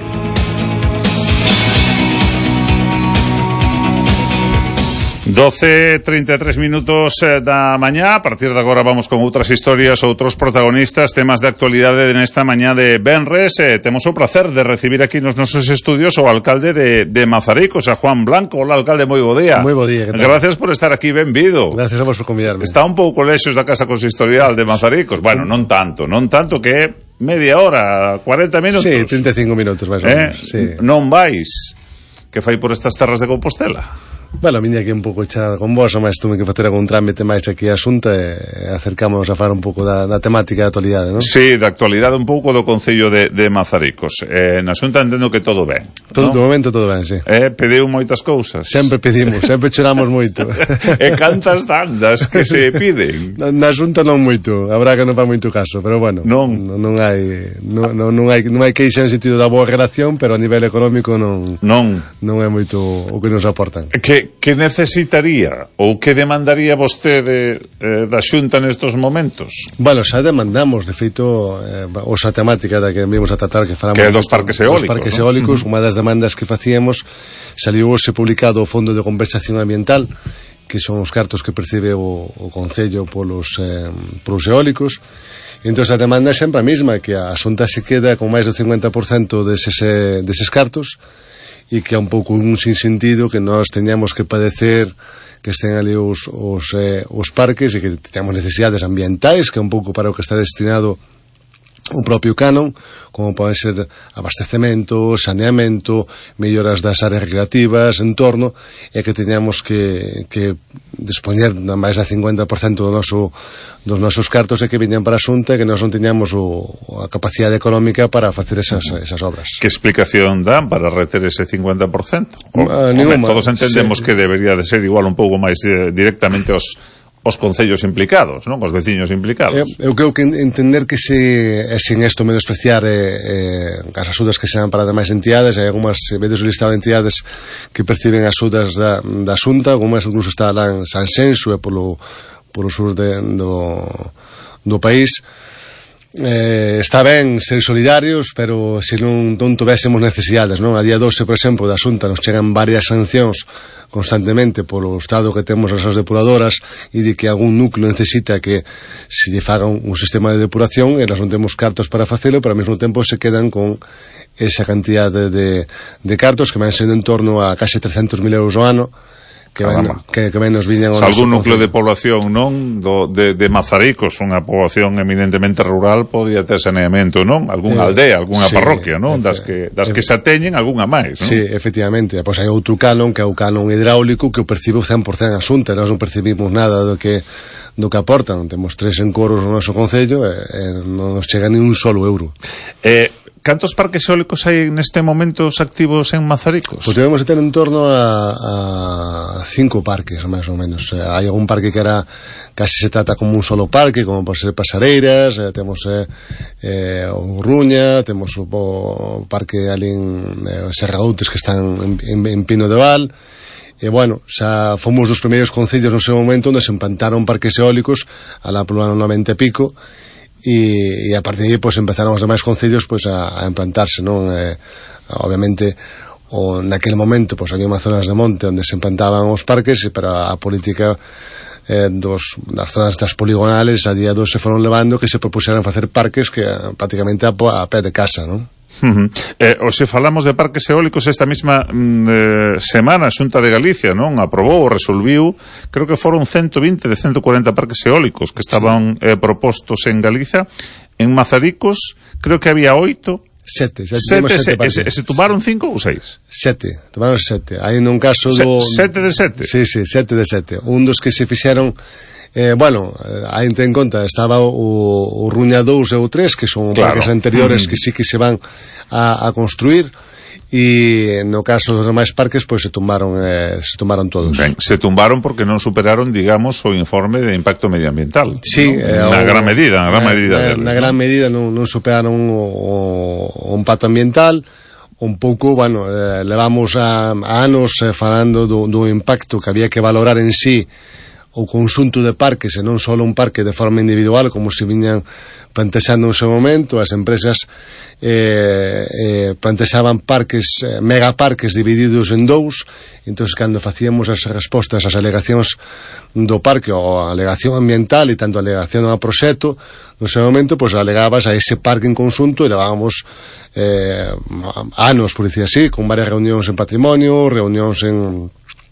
Speaker 3: 12:33 da mañá. A partir de agora vamos con outras historias, outros protagonistas, temas de actualidade nesta mañá de venres. Temos o placer de recibir aquí nos nosos estudios o alcalde de Mazaricos, a Juan Blanco. Hola, alcalde, moi bo día.
Speaker 23: Moi bo día, que tal?
Speaker 3: Gracias por estar aquí, benvido.
Speaker 23: Gracias a vos por convidarme.
Speaker 3: Está un pouco lexos da Casa Consistorial de Mazaricos. Bueno, non tanto que media hora, 40 minutos.
Speaker 23: Sí, 35 minutos máis ou menos, sí.
Speaker 3: Non vais. que fai por estas terras de Compostela?
Speaker 4: Bueno, viña aquí un pouco echada con vos, mas tuve que facer algún trámite máis aquí a Xunta e acercámonos a falar un pouco da temática da actualidade, non?
Speaker 3: Sí, da actualidade un pouco do Concello de Mazaricos. Na Xunta entendo que todo ben.
Speaker 4: De momento todo ben, sí.
Speaker 3: Pediu moitas cousas.
Speaker 4: Sempre pedimos, sempre choramos moito.
Speaker 3: E cantas dandas que se piden?
Speaker 4: Na Xunta non moito, habrá que non fa moito caso, pero bueno, non hai queixa en sentido da boa relación, pero a nivel económico non é moito o que nos aportan.
Speaker 3: Que necesitaría ou que demandaría vostede da Xunta nestos momentos?
Speaker 4: Bueno, xa demandamos, de feito, osa temática da que vimos a tratar, que falamos
Speaker 3: que dos parques eólicos,
Speaker 4: dos parques eólicos, unha das demandas que facíamos, saliu hoxe publicado o Fondo de Compensación Ambiental, que son os cartos que percibe o Concello polos eólicos. Entón a demanda é sempre a mesma, que a Xunta se queda con máis do 50% deses cartos, e que é un pouco un sinsentido que nós teñamos que padecer que estén ali os parques e que teñamos necesidades ambientais, que é un pouco para o que está destinado o propio canon, como pode ser abastecemento, saneamento, melloras das áreas recreativas, entorno, e que teñamos que dispoñer máis da 50% dos nosos cartos e que viñan para a Xunta e que nós non teñamos a capacidade económica para facer esas obras.
Speaker 3: Que explicación dan para reter ese 50%?
Speaker 4: Ninguna.
Speaker 3: Todos entendemos que debería de ser igual un pouco máis directamente os concellos implicados, non? Os veciños implicados.
Speaker 4: Eu creo que entender que sin isto menospreciar as axudas que se dan para demais entidades, hai algunhas, vedes o listado de entidades que perciben axudas da Xunta, algunhas incluso está lá en Sanxenxo e polo sur do país. Está ben ser solidarios, pero se non tivésemos necesidades, non? A día 12, por exemplo, da Xunta nos chegan varias sancións constantemente polo estado que temos as depuradoras e de que algún núcleo necesita que se lle faga un sistema de depuración e nós non temos cartos para facelo, pero ao mesmo tempo se quedan con esa cantidade de cartos que van sendo en torno a case 300.000 euros ao ano que nos viñan ao
Speaker 3: noso algún núcleo de población, non? De Mazaricos, unha población eminentemente rural, podría ter saneamento, non? Algúnha aldea, algunha parroquia, non? Das que se ateñen, algunha máis, non?
Speaker 4: Sí, efectivamente. Pois hai outro canon, que é o canon hidráulico, que o percibe o 100% a Xunta, nós non percibimos nada do que aportan. Temos 3 encoros no noso concello e non nos chega ni un solo euro.
Speaker 3: Cantos parques eólicos hai neste momento activos en Mazaricos?
Speaker 4: Pois debemos ter en torno a 5 parques, máis ou menos. Hai algún parque que casi se trata como un solo parque, como pode ser Pasareiras, temos o Ruña, temos o parque ali en Serraútes que están en Pino de Val. E bueno, xa fomos dos primeiros concellos no seu momento onde se implantaron parques eólicos alá polo ano 90 e pico, e a partir de aí pues, empezaron os demais concellos pues, a implantarse, non? Obviamente naquele momento pues, había unhas zonas de monte onde se implantaban os parques, pero a política das zonas das poligonales a día 2 se foron levando que se propuseran facer parques que prácticamente a pé de casa, non?
Speaker 3: Se falamos de parques eólicos, esta mesma semana a Xunta de Galicia non aprobou ou resolviu, creo que foron 120 de 140 parques eólicos que estaban propostos en Galicia. En Mazaricos creo que había 8.
Speaker 4: 7
Speaker 3: parques. Se tomaron 5 ou 6?
Speaker 4: 7, tomaron 7. Hai nun caso
Speaker 3: 7 de 7?
Speaker 4: Sí, 7 de 7. Un dos que se fixeron hai en conta, estaba o Ruña 2 e o 3, que son parques anteriores que sí que se van a construir, e no caso dos demais parques pois se tumbaron todos.
Speaker 3: Ben, se tumbaron porque non superaron, digamos, o informe de impacto medioambiental.
Speaker 4: Sí,
Speaker 3: na gran medida
Speaker 4: non superaron o impacto ambiental. Un pouco, levamos a anos falando do impacto que había que valorar en sí o conxunto de parques e non só un parque de forma individual como se viñan plantexando en seu momento. As empresas plantexaban parques, megaparques divididos en 2, entón cando facíamos as respostas ás alegacións do parque ou a alegación ambiental e tanto a alegación ao proxecto, no seu momento pois alegabas a ese parque en conxunto e levábamos anos, por dicir así, con varias reunións en patrimonio, reunións en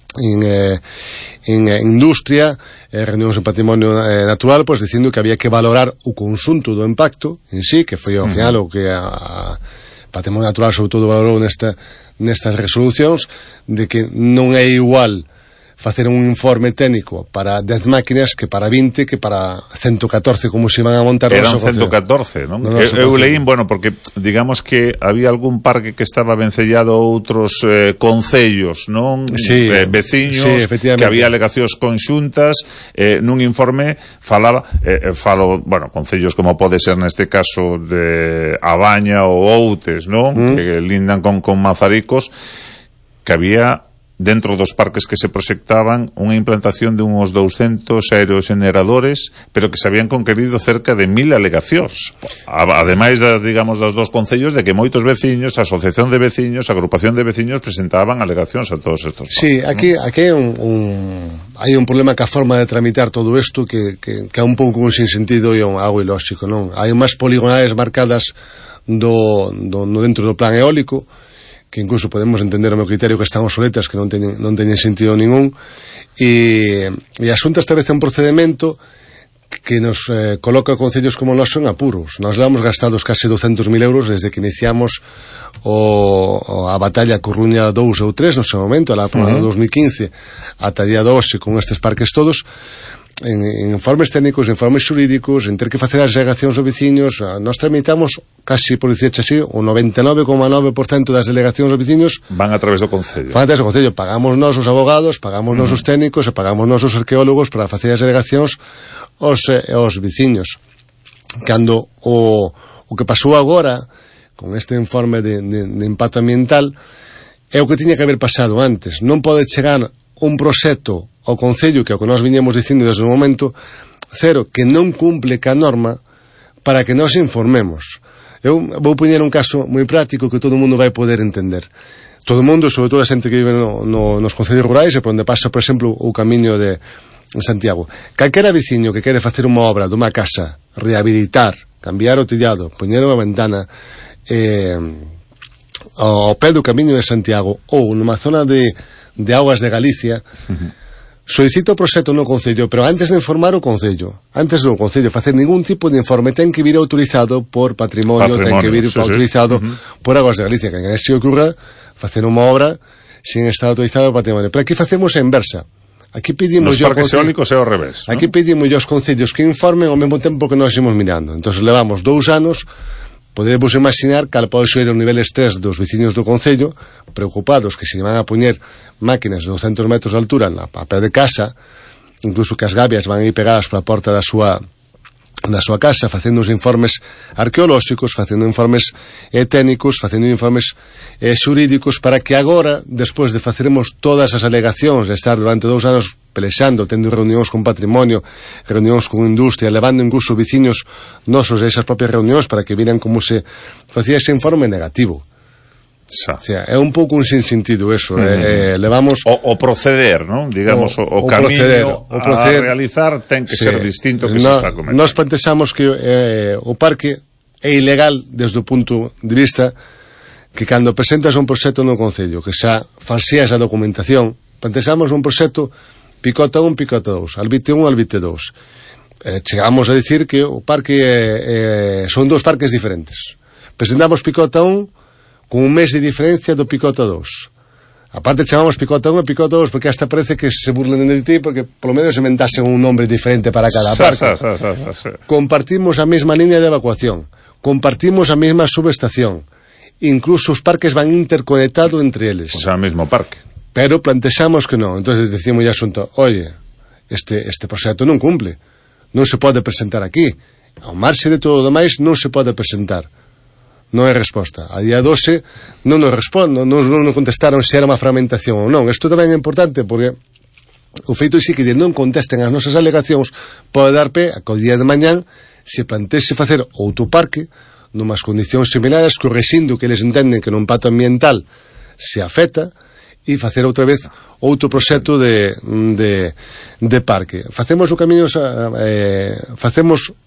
Speaker 4: industria, reunións en patrimonio natural, pois dicindo que había que valorar o conxunto do impacto en sí, que foi ao final o que Patrimonio Natural sobre todo valorou nestas resolucións de que non é igual facer un informe técnico para 10 máquinas que para 20, que para 114 como se iban a montar.
Speaker 3: Eran 114, non? Eu leín, bueno, porque digamos que había algún parque que estaba vencellado a outros concellos, non?
Speaker 4: Sí,
Speaker 3: veciños,
Speaker 4: sí,
Speaker 3: que había alegacións conxuntas, nun informe falo, bueno, concellos como pode ser neste caso de Abaña ou Outes, non? Que lindan con Mazaricos, que había dentro dos parques que se proxectaban unha implantación de uns 200 aerogeneradores, pero que se habían conquerido cerca de 1000 alegacións. Ademais, digamos, dos dos concellos, de que moitos veciños, a asociación de veciños, a agrupación de veciños presentaban alegacións a todos estos parques.
Speaker 4: Sí, aquí hai un problema ca forma de tramitar todo isto que é un pouco un sinsentido e algo ilóxico, non? Hai unhas poligonales marcadas no dentro do plan eólico, que incluso podemos entender o meu criterio que están obsoletas, que non teñen sentido ningún, e a Xunta establece un procedimento que nos coloca concellos como nós en apuros. Nós levamos gastados case 200.000 euros desde que iniciamos a batalla Coruña 2 ou 3 no seu momento, lá por 2015 ata día 2 con estes parques todos, en informes técnicos, informes xurídicos, en ter que facer as delegacións aos veciños. Nós tramitamos casi, por dicirche así, o 99,9% das delegacións aos veciños
Speaker 3: van a través do Concello.
Speaker 4: Pagamos nós os abogados, pagamos nós os técnicos e pagamos nós os arqueólogos para facer as delegacións aos veciños. Cando o que pasou agora con este informe de impacto ambiental é o que tiña que haber pasado antes. Non pode chegar un proxecto ao Concello, que é o que nós viñemos dicindo desde o momento cero, que non cumple ca norma, para que nós informemos. Eu vou poñer un caso moi práctico que todo o mundo vai poder entender. Todo o mundo, sobre todo a xente que vive nos concellos rurais, e por onde pasa, por exemplo, o camiño de Santiago. Calquera veciño que quere facer unha obra dunha casa, rehabilitar, cambiar o tellado, poñer unha ventana ao pé do camiño de Santiago ou nunha zona de augas de Galicia, solicita o proxecto no Concello, pero antes de informar o Concello, antes do Concello facer ningún tipo de informe, ten que vir autorizado por patrimonio, ten que vir autorizado por Augas de Galicia, que en este ocurra facer unha obra sin estar autorizado por patrimonio. Pero aquí facemos a inversa. Aquí pedimos
Speaker 3: nos parques eólicos é ao revés,
Speaker 4: aquí pedimos aos concellos que informen ao mesmo tempo que nós imos mirando. Entón levamos 2 anos. Podemos imaginar cal pode ser o nivel estrés dos veciños do Concello, preocupados que se van a poñer máquinas de 200 metros de altura a pé de casa, incluso que as gabias van a ir pegadas pola porta da súa casa, facendo os informes arqueolóxicos, facendo informes técnicos, facendo informes xurídicos, para que agora, despois de faceremos todas as alegacións, de estar durante 2 anos pelexando, tendo reunións con patrimonio, reunións con industria, levando incluso veciños nosos a esas propias reunións para que viran como se facía ese informe negativo. O sea, é un pouco un sinsentido eso. Levamos
Speaker 3: o proceder, non? Digamos, o camiño a realizar ten que ser distinto que se está cometendo.
Speaker 4: Nós pensamos que o parque é ilegal desde o punto de vista que cando presentas un proxecto no Concello que xa falseas a documentación, pensamos un proxecto picota 1, picota 2, albite 1, albite 2. Chegamos a dicir que o parque son 2 parques diferentes. Presentamos picota 1 con un mes de diferencia do picota 2. Aparte chamamos picota 1 e picota 2 porque hasta parece que se burlen de ti, porque polo menos inventasen un nombre diferente para cada parque. Compartimos a mesma línea de evacuación, compartimos a mesma subestación, incluso os parques van interconectados entre eles.
Speaker 3: O sea, o mesmo parque.
Speaker 4: Pero plantexamos que non. Entonces decimos a Xunta, oye, este proxecto non cumple, non se pode presentar aquí, ao marxe de todo o demais non se pode presentar. Non é resposta. A día 12 non nos respondo, non contestaron se era unha fragmentación ou non. Isto tamén é importante porque o feito é que non contesten as nosas alegacións pode dar pé a que o día de mañán se plantexe facer outro parque numas condicións similares, correxindo que eles entenden que no impacto ambiental se afecta, e facer outra vez outro proxecto de parque. Facemos o camiño, facemos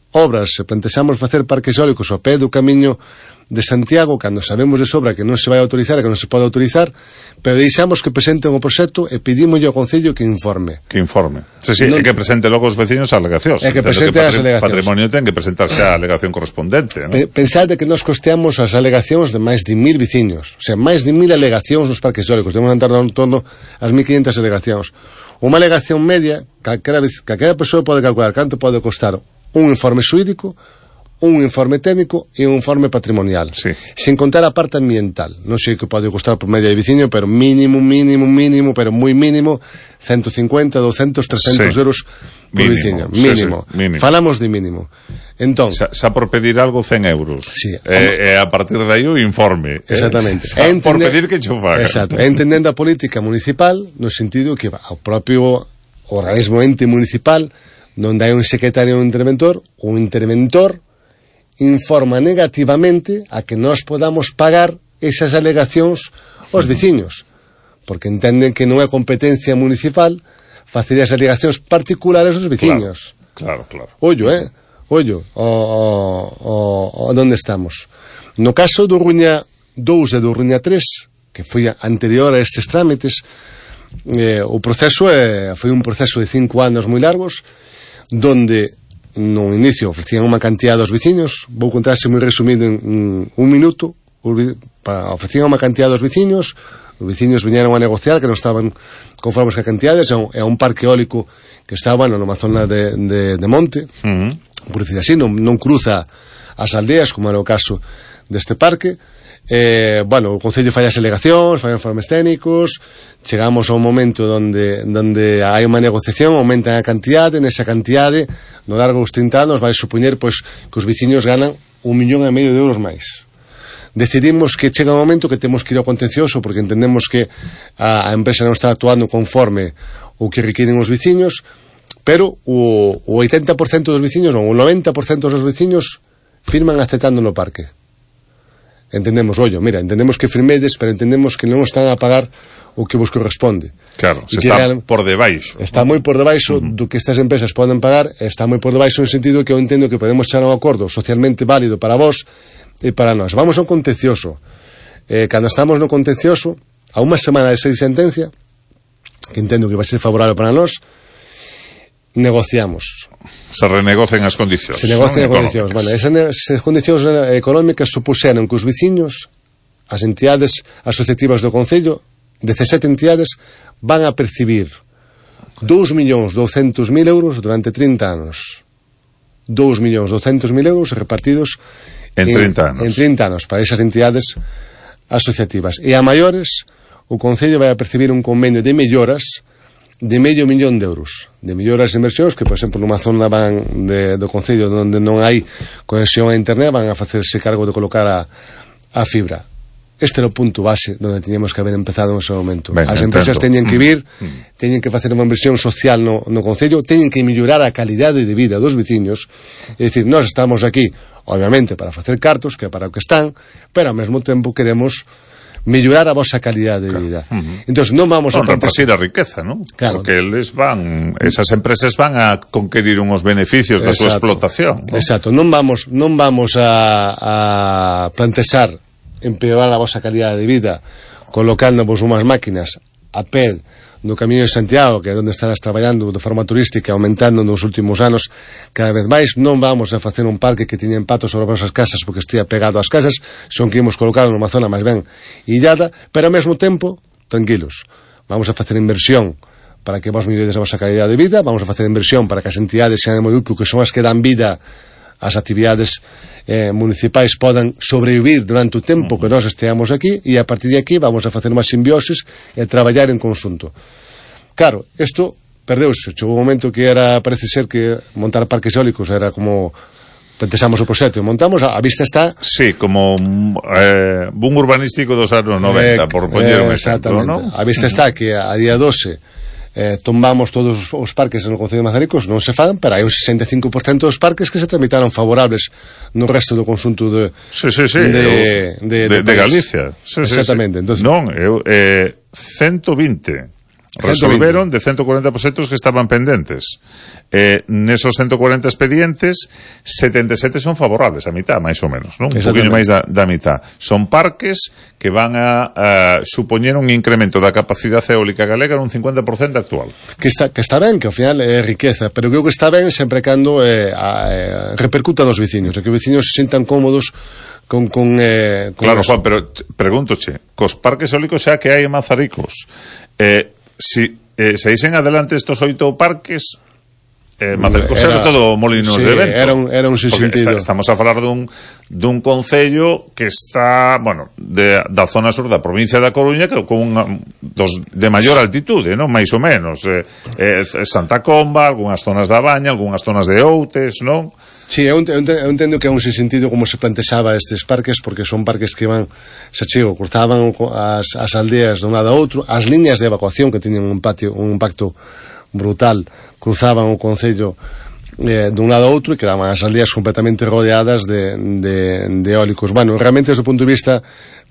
Speaker 4: obras, se plantexamos facer parques eólicos ao pé do camiño de Santiago, cando sabemos de sobra que non se vai autorizar e que non se pode autorizar, pero deixamos que presenten o proxecto e pedimos ao Concello que informe.
Speaker 3: Que informe. Sí, e que presente logo os veciños a alegacións.
Speaker 4: E que presente as alegacións.
Speaker 3: Patrimonio ten que presentarse a alegación correspondente, ¿no?
Speaker 4: Pensade que nos costeamos as alegacións de máis de 1000 veciños. O sea, máis de 1000 alegacións nos parques eólicos. Debemos andar en torno ás 1500 alegacións. Unha alegación media, calquera persoa pode calcular canto pode costar un informe xurídico, un informe técnico e un informe patrimonial,
Speaker 3: sí,
Speaker 4: sin contar a parte ambiental. Non sei que pode costar por media de veciño, pero mínimo, pero moi mínimo 150, 200, 300 euros por veciño, mínimo.
Speaker 3: Mínimo.
Speaker 4: Falamos de mínimo. Entón,
Speaker 3: xa por pedir algo 100 euros.
Speaker 4: Sí,
Speaker 3: a partir de aí o informe.
Speaker 4: Exactamente.
Speaker 3: Por pedir que cho faga.
Speaker 4: Exacto. Entendendo a política municipal no sentido que o propio organismo ente municipal donde hai un secretario ou un interventor informa negativamente a que nós podamos pagar esas alegacións aos veciños, porque entenden que non é competencia municipal facer as alegacións particulares aos veciños.
Speaker 3: Claro.
Speaker 4: Ollo, onde estamos. No caso do Ruña 2 e do Ruña 3, que foi anterior a estes trámites, o proceso foi un proceso de 5 anos moi largos, donde no inicio ofrecían unha cantidad aos veciños, vou contarse moi resumido en un minuto, ofrecían unha cantidad aos veciños, os veciños viñeron a negociar que non estaban conformes ca cantidades, é un parque eólico que estaba nunha zona de monte, por decir así, non cruza as aldeas, como era o caso deste parque. O Concello fai as alegacións, fai informes técnicos, chegamos a un momento donde hai unha negociación, aumentan a cantidade, nesa cantidade, no largo dos 30 anos, vai supoñer que os veciños ganan 1,5 millón de euros máis. Decidimos que chega un momento que temos que ir ao contencioso, porque entendemos que a empresa non está actuando conforme o que requieren os veciños, pero o 80% dos veciños, ou o 90% dos veciños firman aceptando no parque. Entendemos que firmedes, pero entendemos que non están a pagar o que vos corresponde.
Speaker 3: Claro, se está por debaixo.
Speaker 4: Está moi por debaixo do que estas empresas poden pagar, está moi por debaixo no sentido que eu entendo que podemos chegar a un acordo socialmente válido para vos e para nós. Vamos ao contencioso. Cando estamos no contencioso, a unha semana de sentencia, que entendo que vai ser favorable para nós, negociamos.
Speaker 3: Se renegocian as condicións.
Speaker 4: Se negocian as condicións. Bueno, esas condicións económicas supuseron que os veciños, as entidades asociativas do Concello, 17 entidades, van a percibir 2.200.000 euros durante 30 anos. 2.200.000 euros repartidos
Speaker 3: en 30 anos.
Speaker 4: En 30 anos para esas entidades asociativas. E a maiores, o Concello vai a percibir un convenio de melloras de 500.000 euros, de melloras de inversións que, por exemplo, nunha zona do Concello onde non hai conexión a internet, van a facerse cargo de colocar a fibra. Este era o punto base onde teníamos que haber empezado en ese momento. As empresas teñen que vir, teñen que facer unha inversión social no Concello, teñen que mellorar a calidade de vida dos veciños, é dicir, nós estamos aquí, obviamente, para facer cartos, que é para o que están, pero ao mesmo tempo queremos mellorar a vosa calidade de vida. Entonces non vamos a
Speaker 3: repartir a riqueza, ¿no?
Speaker 4: Claro.
Speaker 3: Porque esas empresas van a conquerir unos beneficios da súa explotación, ¿no?
Speaker 4: Exacto, non vamos a plantexar empeorar a vosa calidade de vida colocándovos unhas máquinas a pé no Camiño de Santiago, que é onde estás traballando de forma turística, aumentando nos últimos anos cada vez máis. Non vamos a facer un parque que teña impacto sobre as nosas casas porque estea pegado ás casas, son que imos colocar nunha zona máis ben illada, pero ao mesmo tempo, tranquilos, vamos a facer inversión para que vos melloredes a vosa calidade de vida, vamos a facer inversión para que as entidades sean de Moiuco, que son as que dan vida ás actividades municipais, podan sobrevivir durante o tempo que nós esteamos aquí, e a partir de aquí vamos a facer máis simbioses e a traballar en conxunto. Claro, isto perdeuse, chegou un momento que parece ser que montar parques eólicos era como plantexamos o proxecto e montamos, a vista está...
Speaker 3: Sí, como boom urbanístico dos anos 90, por poñer un exemplo, ¿no?
Speaker 4: A vista está que a día 12 tombamos todos os parques no Concello de Mazaricos, non se fan, pero hai un 65% dos parques que se tramitaron favorables no resto do conxunto de
Speaker 3: Galicia.
Speaker 4: Exactamente.
Speaker 3: Entonces, non, 120 resolveron de 140 proxectos que estaban pendentes. Nesos 140 expedientes, 77 son favorables, a mitad, máis ou menos, non? Un poquinho máis da mitad. Son parques que van a supoñer un incremento da capacidade eólica galega nun 50% actual.
Speaker 4: Que está ben, que ao final é riqueza, pero creo que está ben sempre cando repercuta nos veciños, e que os veciños se sintan cómodos con
Speaker 3: claro,
Speaker 4: eso.
Speaker 3: Juan, pero pregúntoche, cos parques eólicos xa que hai en Mazaricos, se dicen adelante estos 8 parques, Mazaricos era todo molinos de vento.
Speaker 4: Era un sentido.
Speaker 3: Estamos a falar dun concello que está, bueno, da zona sur da provincia da Coruña, que con de maior altitude, non? Mais ou menos. Santa Comba, algunhas zonas da Baña, algunhas zonas de Outes, non?
Speaker 4: Sí, eu entendo que é un sentido como se plantexaba estes parques, porque son parques que van, cruzaban as aldeas de un lado a outro, as liñas de evacuación que teñen un impacto brutal, cruzaban o concello de un lado a outro e quedaban as aldeas completamente rodeadas de eólicos. Bueno, realmente desde o punto de vista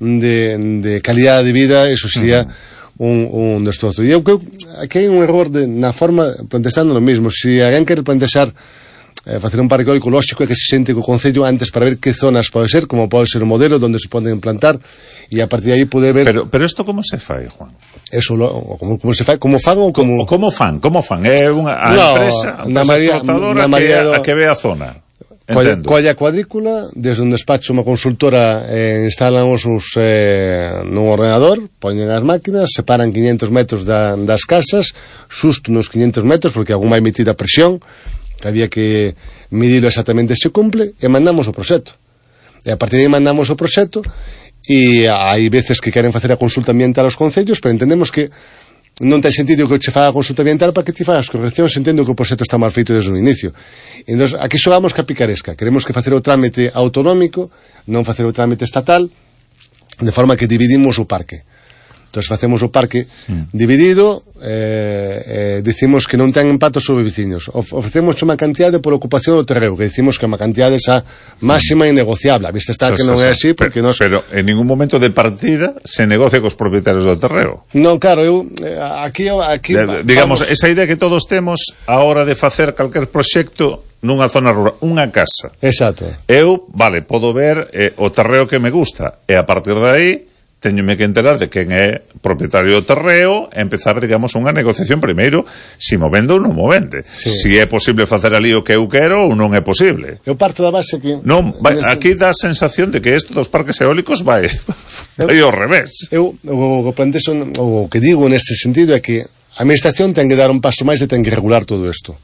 Speaker 4: de calidade de vida, eso sería un destrozo. E eu creo que aquí hai un error na forma plantexando lo mismo. Se alguén quere plantexar facer un parque eólico, lógico é que se sente co concello antes para ver que zonas pode ser, como pode ser o modelo, onde se poden implantar, e a partir de aí poder ver...
Speaker 3: Pero isto como se fai, Juan?
Speaker 4: Eso, como se fai, como fan ou como...
Speaker 3: Como fan? É unha empresa explotadora que ve a zona.
Speaker 4: Colla cuadrícula, desde un despacho, unha consultora, instalan os nun ordenador, poñen as máquinas, separan 500 metros das casas, susto nos 500 metros, porque algún vai emitir a presión, que había que medirlo exactamente se cumple, e mandamos o proxecto. E a partir de aí mandamos o proxecto, e hai veces que queren facer a consulta ambiental aos concellos, pero entendemos que non ten sentido que che faga a consulta ambiental para que te fagas correccións, entendo que o proxecto está mal feito desde o inicio. Entón, aquí xogamos ca picaresca, queremos que facer o trámite autonómico, non facer o trámite estatal, de forma que dividimos o parque. Entón, facemos o parque dividido, dicimos que non ten impacto sobre veciños. Ofrecemos unha cantidade por ocupación do terreo, que dicimos que é unha cantidade xa máxima e negociable. A vista está que non é así, porque
Speaker 3: pero en ningún momento de partida se negocia cos propietarios do terreo.
Speaker 4: Non, claro, aquí
Speaker 3: digamos, esa idea que todos temos a hora de facer calquer proxecto nunha zona rural, unha casa.
Speaker 4: Exacto.
Speaker 3: Eu, podo ver o terreo que me gusta, e a partir de aí teñome que enterar de quen é propietario do terreo e empezar, digamos, unha negociación primeiro, si movendo ou non movende. Si é posible facer ali o que eu quero ou non é posible.
Speaker 4: Eu parto da base que...
Speaker 3: Non, aquí dá a sensación de que isto dos parques eólicos vai ao revés.
Speaker 4: Eu o plantexo, o que digo neste sentido é que a administración ten que dar un paso máis e ten que regular todo isto.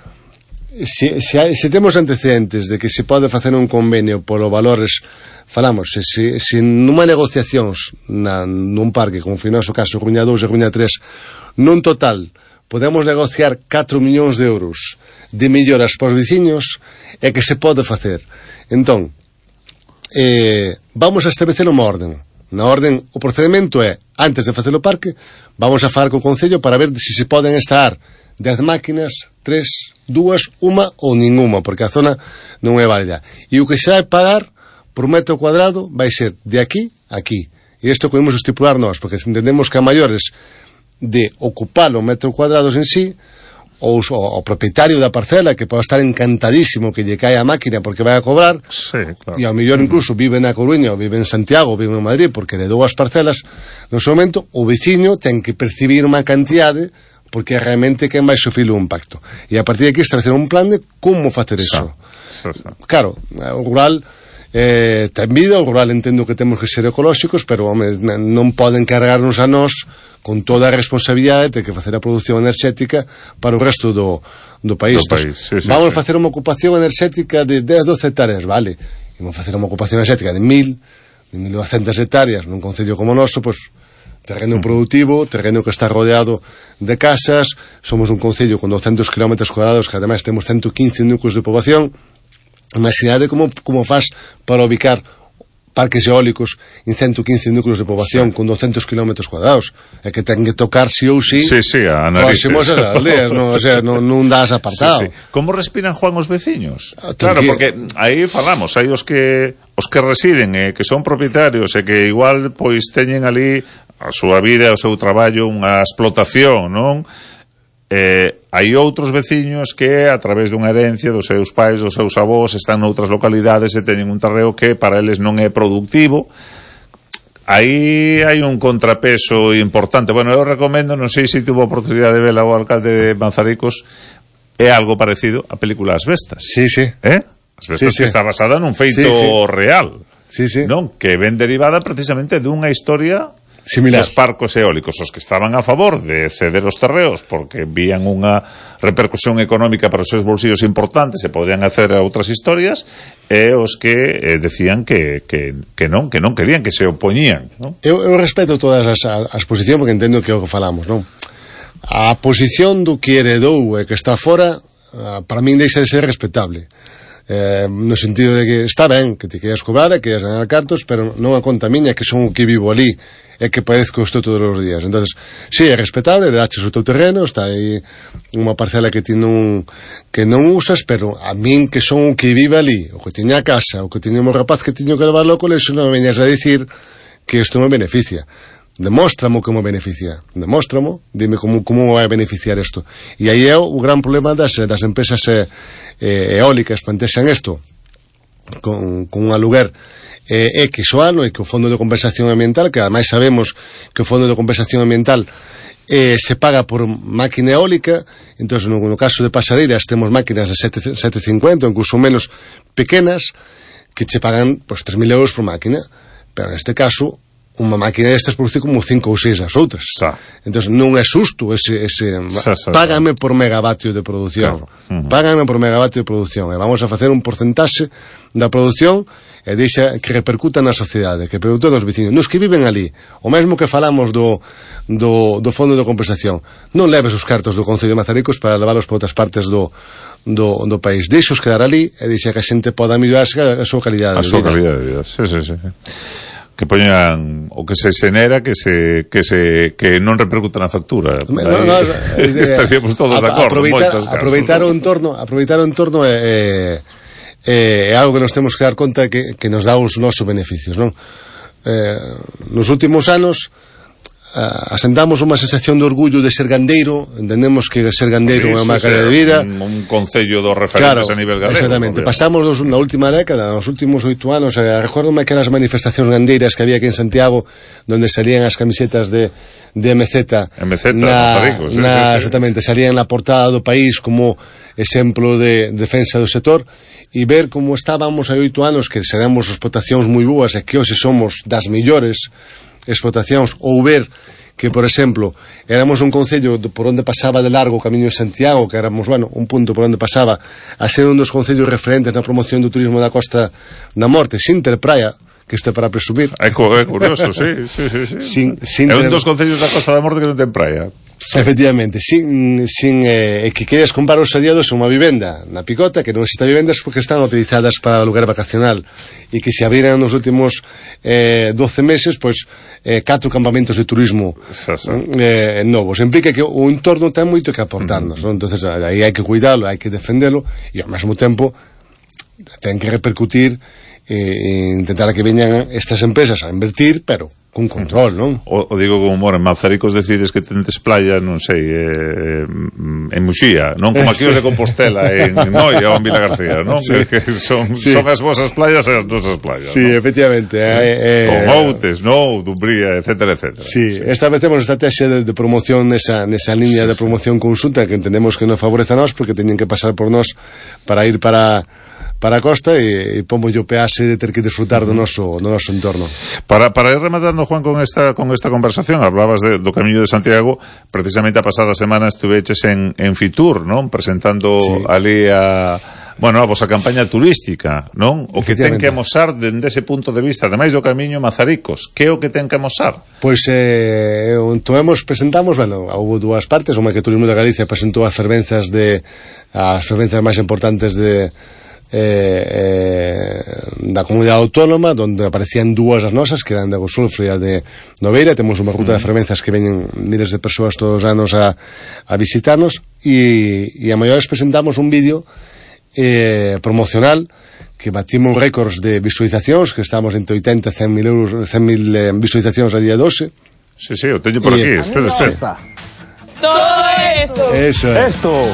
Speaker 4: Se temos antecedentes de que se pode facer un convenio polo valores, falamos, se nunha negociacións nun parque, como foi o noso caso, Ruña 2 e Ruña 3, nun total podemos negociar 4 millóns de euros de melloras para os veciños, é que se pode facer. Entón, vamos a establecer unha orden. Na orden, o procedimento é, antes de facer o parque, vamos a falar co Concello para ver se se poden instalar 10 máquinas, 3, 2, unha ou ninguna, porque a zona non é válida. E o que se vai pagar por metro cuadrado vai ser de aquí a aquí. E isto podemos estipular nós, porque entendemos que a maiores de ocupar o metro cuadrados en sí, ou o propietario da parcela, que pode estar encantadísimo que lle cae a máquina porque vai a cobrar,
Speaker 3: claro.
Speaker 4: E ao mellor incluso vive na Coruña, ou vive en Santiago, ou vive en Madrid, porque heredou as parcelas, no seu momento o veciño ten que percibir unha cantidade, porque realmente quen vai sufrir o impacto. E a partir de aquí establecer un plan de como facer eso. Claro, o rural ten vida, o rural entendo que temos que ser ecolóxicos, pero non poden cargarnos a nós con toda a responsabilidade de que facer a produción enerxética para o resto do país. Vamos a facer unha ocupación enerxética de 10-12 hectáreas, vale, e vamos a facer unha ocupación enerxética de 1.200 hectáreas nun concello como o noso, pois terreno productivo, terreno que está rodeado de casas, somos un concello con 200 km cuadrados, que ademais temos 115 núcleos de poboación. Imaginade como faz para ubicar parques eólicos en 115 núcleos de poboación con 200 km cuadrados. É que ten que tocar sí ou sí,
Speaker 3: a narices.
Speaker 4: Próximos as aldeas, non das apartado.
Speaker 3: Como respiran, Juan, os veciños? Claro, porque aí falamos, hai os que residen, que son propietarios e que igual pois teñen ali a súa vida, o seu traballo, unha explotación, non? Hai outros veciños que, a través dunha herencia dos seus pais, dos seus avós, están noutras localidades e teñen un terreo que para eles non é productivo. Aí hai un contrapeso importante. Bueno, eu recomendo, non sei se tuvo a oportunidade de ver o alcalde de Mazaricos, é algo parecido a película As Bestas.
Speaker 4: Sí, sí.
Speaker 3: As Bestas, que está basada nun feito real.
Speaker 4: Sí, sí.
Speaker 3: Non? Que ven derivada precisamente dunha historia
Speaker 4: similar.
Speaker 3: Os parcos eólicos, os que estaban a favor de ceder os terreos porque vían unha repercusión económica para os seus bolsillos importantes e podrían hacer outras historias, e os que decían que non querían, que se opoñían, non?
Speaker 4: Eu respeto todas as posicións, porque entendo que é o que falamos, non? A posición do que heredou e que está fora, para min deixa de ser respetable, no sentido de que está ben que te queres cobrar e que queres ganar cartos, pero non a conta miña, que son o que vivo ali e que padezco isto todos os días. Entonces, sí, é respetable, daches o teu terreno, está aí unha parcela que ti non usas, pero a min, que son o que vive ali, o que tiña a casa, o que tiña o rapaz que tiño que levarlo ao colexio, non me veñas a dicir que isto me beneficia. Demóstramo como beneficia, dime como vai a beneficiar isto. E aí é o gran problema das empresas eólicas, plantexan isto con un aluguer X o ano, e que o Fondo de Compensación Ambiental, que ademais sabemos que o Fondo de Compensación Ambiental se paga por máquina eólica. Entón, no caso de Pasadeiras temos máquinas de 750, incluso menos pequenas, que che pagan 3.000 euros por máquina, pero neste caso unha máquina destas produce como 5 ou 6 das outras. Entón, non é xusto págame por megavatio de produción, págame por megavatio de produción, e vamos a facer un porcentaxe da produción e deixa que repercuta na sociedade, que repercuta nos vecinos, nos que viven ali. O mesmo que falamos do Fondo de Compensación, non leves os cartos do Concello de Mazaricos para leválos para outras partes do país, deixos quedar ali e deixa que a xente poda mellorar a súa calidade de vida.
Speaker 3: A súa calidade de vida, sí. Que poñan o que se xenera, que non repercuta na factura. Estaríamos todos de acordo.
Speaker 4: Aproveitar o entorno é algo que nos temos que dar conta que nos dá os nosos beneficios, non? Nos últimos anos asentamos unha sensación de orgullo de ser gandeiro, entendemos que ser gandeiro é unha calidad de vida,
Speaker 3: un concello dos referentes a nivel galego.
Speaker 4: Exactamente, pasamos na última década, nos últimos 8 anos, recordome aquelas manifestacións gandeiras que había aquí en Santiago, donde salían as camisetas de MZ
Speaker 3: Mazaricos,
Speaker 4: exactamente, salían na portada do país como exemplo de defensa do sector, e ver como estábamos hai 8 anos, que seremos explotacións moi boas e que hoxe somos das mellores explotacións, ou ver que, por exemplo, éramos un concello por onde pasaba de largo o Camiño de Santiago, que éramos, un punto por onde pasaba a ser un dos concellos referentes na promoción do turismo da Costa da Morte, sin ter praia, que este para presumir.
Speaker 3: É curioso, sí. É un dos concellos da Costa da Morte que non ten praia.
Speaker 4: Efectivamente, que queres comprar os adiados unha vivenda na Picota, que non existe vivendas porque están utilizadas para aluguer vacacional, e que se abriran nos últimos 12 meses 4 campamentos de turismo novos. Implica que o entorno ten moito que aportarnos, non? Entonces aí hai que cuidalo, hai que defendelo, e ao mesmo tempo ten que repercutir e intentar que veñan estas empresas a invertir, pero con control, non?
Speaker 3: O digo con humor, en Mazaricos decides que tentes playa, non sei, en Muxía, non como aquí os de Compostela, en Noia ou en Vila García, non? Que son as vosas playas e as nosas playas.
Speaker 4: Sí, efectivamente.
Speaker 3: Con Outes, Dumbría, etcétera.
Speaker 4: Sí, establecemos estrategia de promoción nesa línea de promoción consulta, que entendemos que nos favorece a nós, porque teñen que pasar por nós para ir para a costa, e pomos o peaxe de ter que disfrutar do noso entorno.
Speaker 3: Para ir rematando, Juan, con esta conversación, hablabas do Camiño de Santiago. Precisamente a pasada semana estuveches en Fitur, non? Presentando ali a vosa campaña turística, non? O que ten que amosar dende ese punto de vista, ademais do Camiño Mazaricos, que é o que ten que amosar?
Speaker 4: Pois presentamos, houve dúas partes. O Máis que Turismo de Galicia presentou as fervenzas máis importantes da comunidade autónoma, onde aparecían dúas das nosas, que eran de Gosulfre e a de Noveira. Temos unha ruta de fervenzas que veñen miles de persoas todos os anos a visitarnos, e a maiores presentamos un vídeo promocional que batimos récords de visualizacións, que estamos entre 80 e 100.000 visualizacións a día 12,
Speaker 3: Sí, o teño por aquí, espera.
Speaker 5: Todo esto.
Speaker 4: Eso é.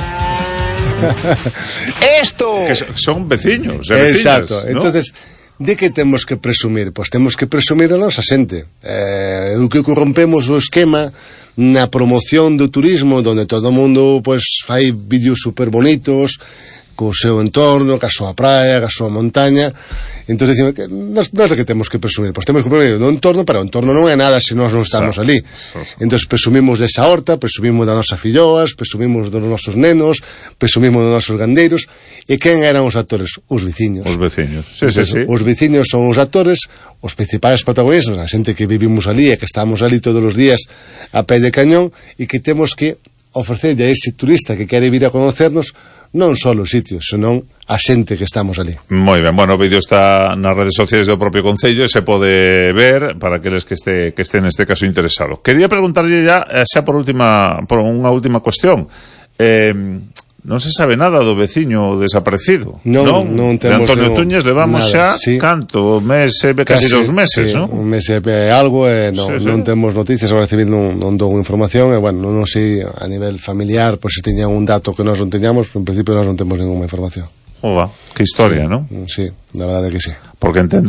Speaker 5: Esto.
Speaker 3: Que son veciños, vecinas,
Speaker 4: exacto,
Speaker 3: ¿no?
Speaker 4: Entonces, de que temos que presumir? Pois temos que presumir a nosa xente. O que corrompemos o esquema na promoción do turismo, donde todo o mundo pois fai vídeos super bonitos co seu entorno, ca súa praia, ca súa montaña. Entón decimos que nós de que temos que presumir? Pois temos que presumir do entorno, pero o entorno non é nada se nós non estamos ali. Entón presumimos desa horta, presumimos das nosas filloas, presumimos dos nosos nenos, presumimos dos nosos gandeiros. E quen eran os actores? Os veciños.
Speaker 3: Os veciños, sí.
Speaker 4: Os veciños son os actores, os principais protagonistas, a xente que vivimos ali e que estamos ali todos os días a pé de cañón, e que temos que ofrecerlle a ese turista que quere vir a conocernos non só os sitios, senón a xente que estamos ali.
Speaker 3: Moi ben, bueno, o vídeo está nas redes sociais do propio Concello e se pode ver para aqueles que este neste caso interesado. Quería preguntarlle xa por unha última cuestión. Non se sabe nada do veciño desaparecido.
Speaker 4: Non temos.
Speaker 3: De Antonio Tuñes levamos
Speaker 4: nada,
Speaker 3: xa canto, casi 2 meses, non?
Speaker 4: Un mes e algo, non temos noticias, agora civil non dou información, e bueno, non sei a nivel familiar, pois se teñan un dato que nós non teñamos, en principio nós non temos ninguna información.
Speaker 3: Oba, que historia, non?
Speaker 4: Sí, la verdade que sí.
Speaker 3: Porque entendo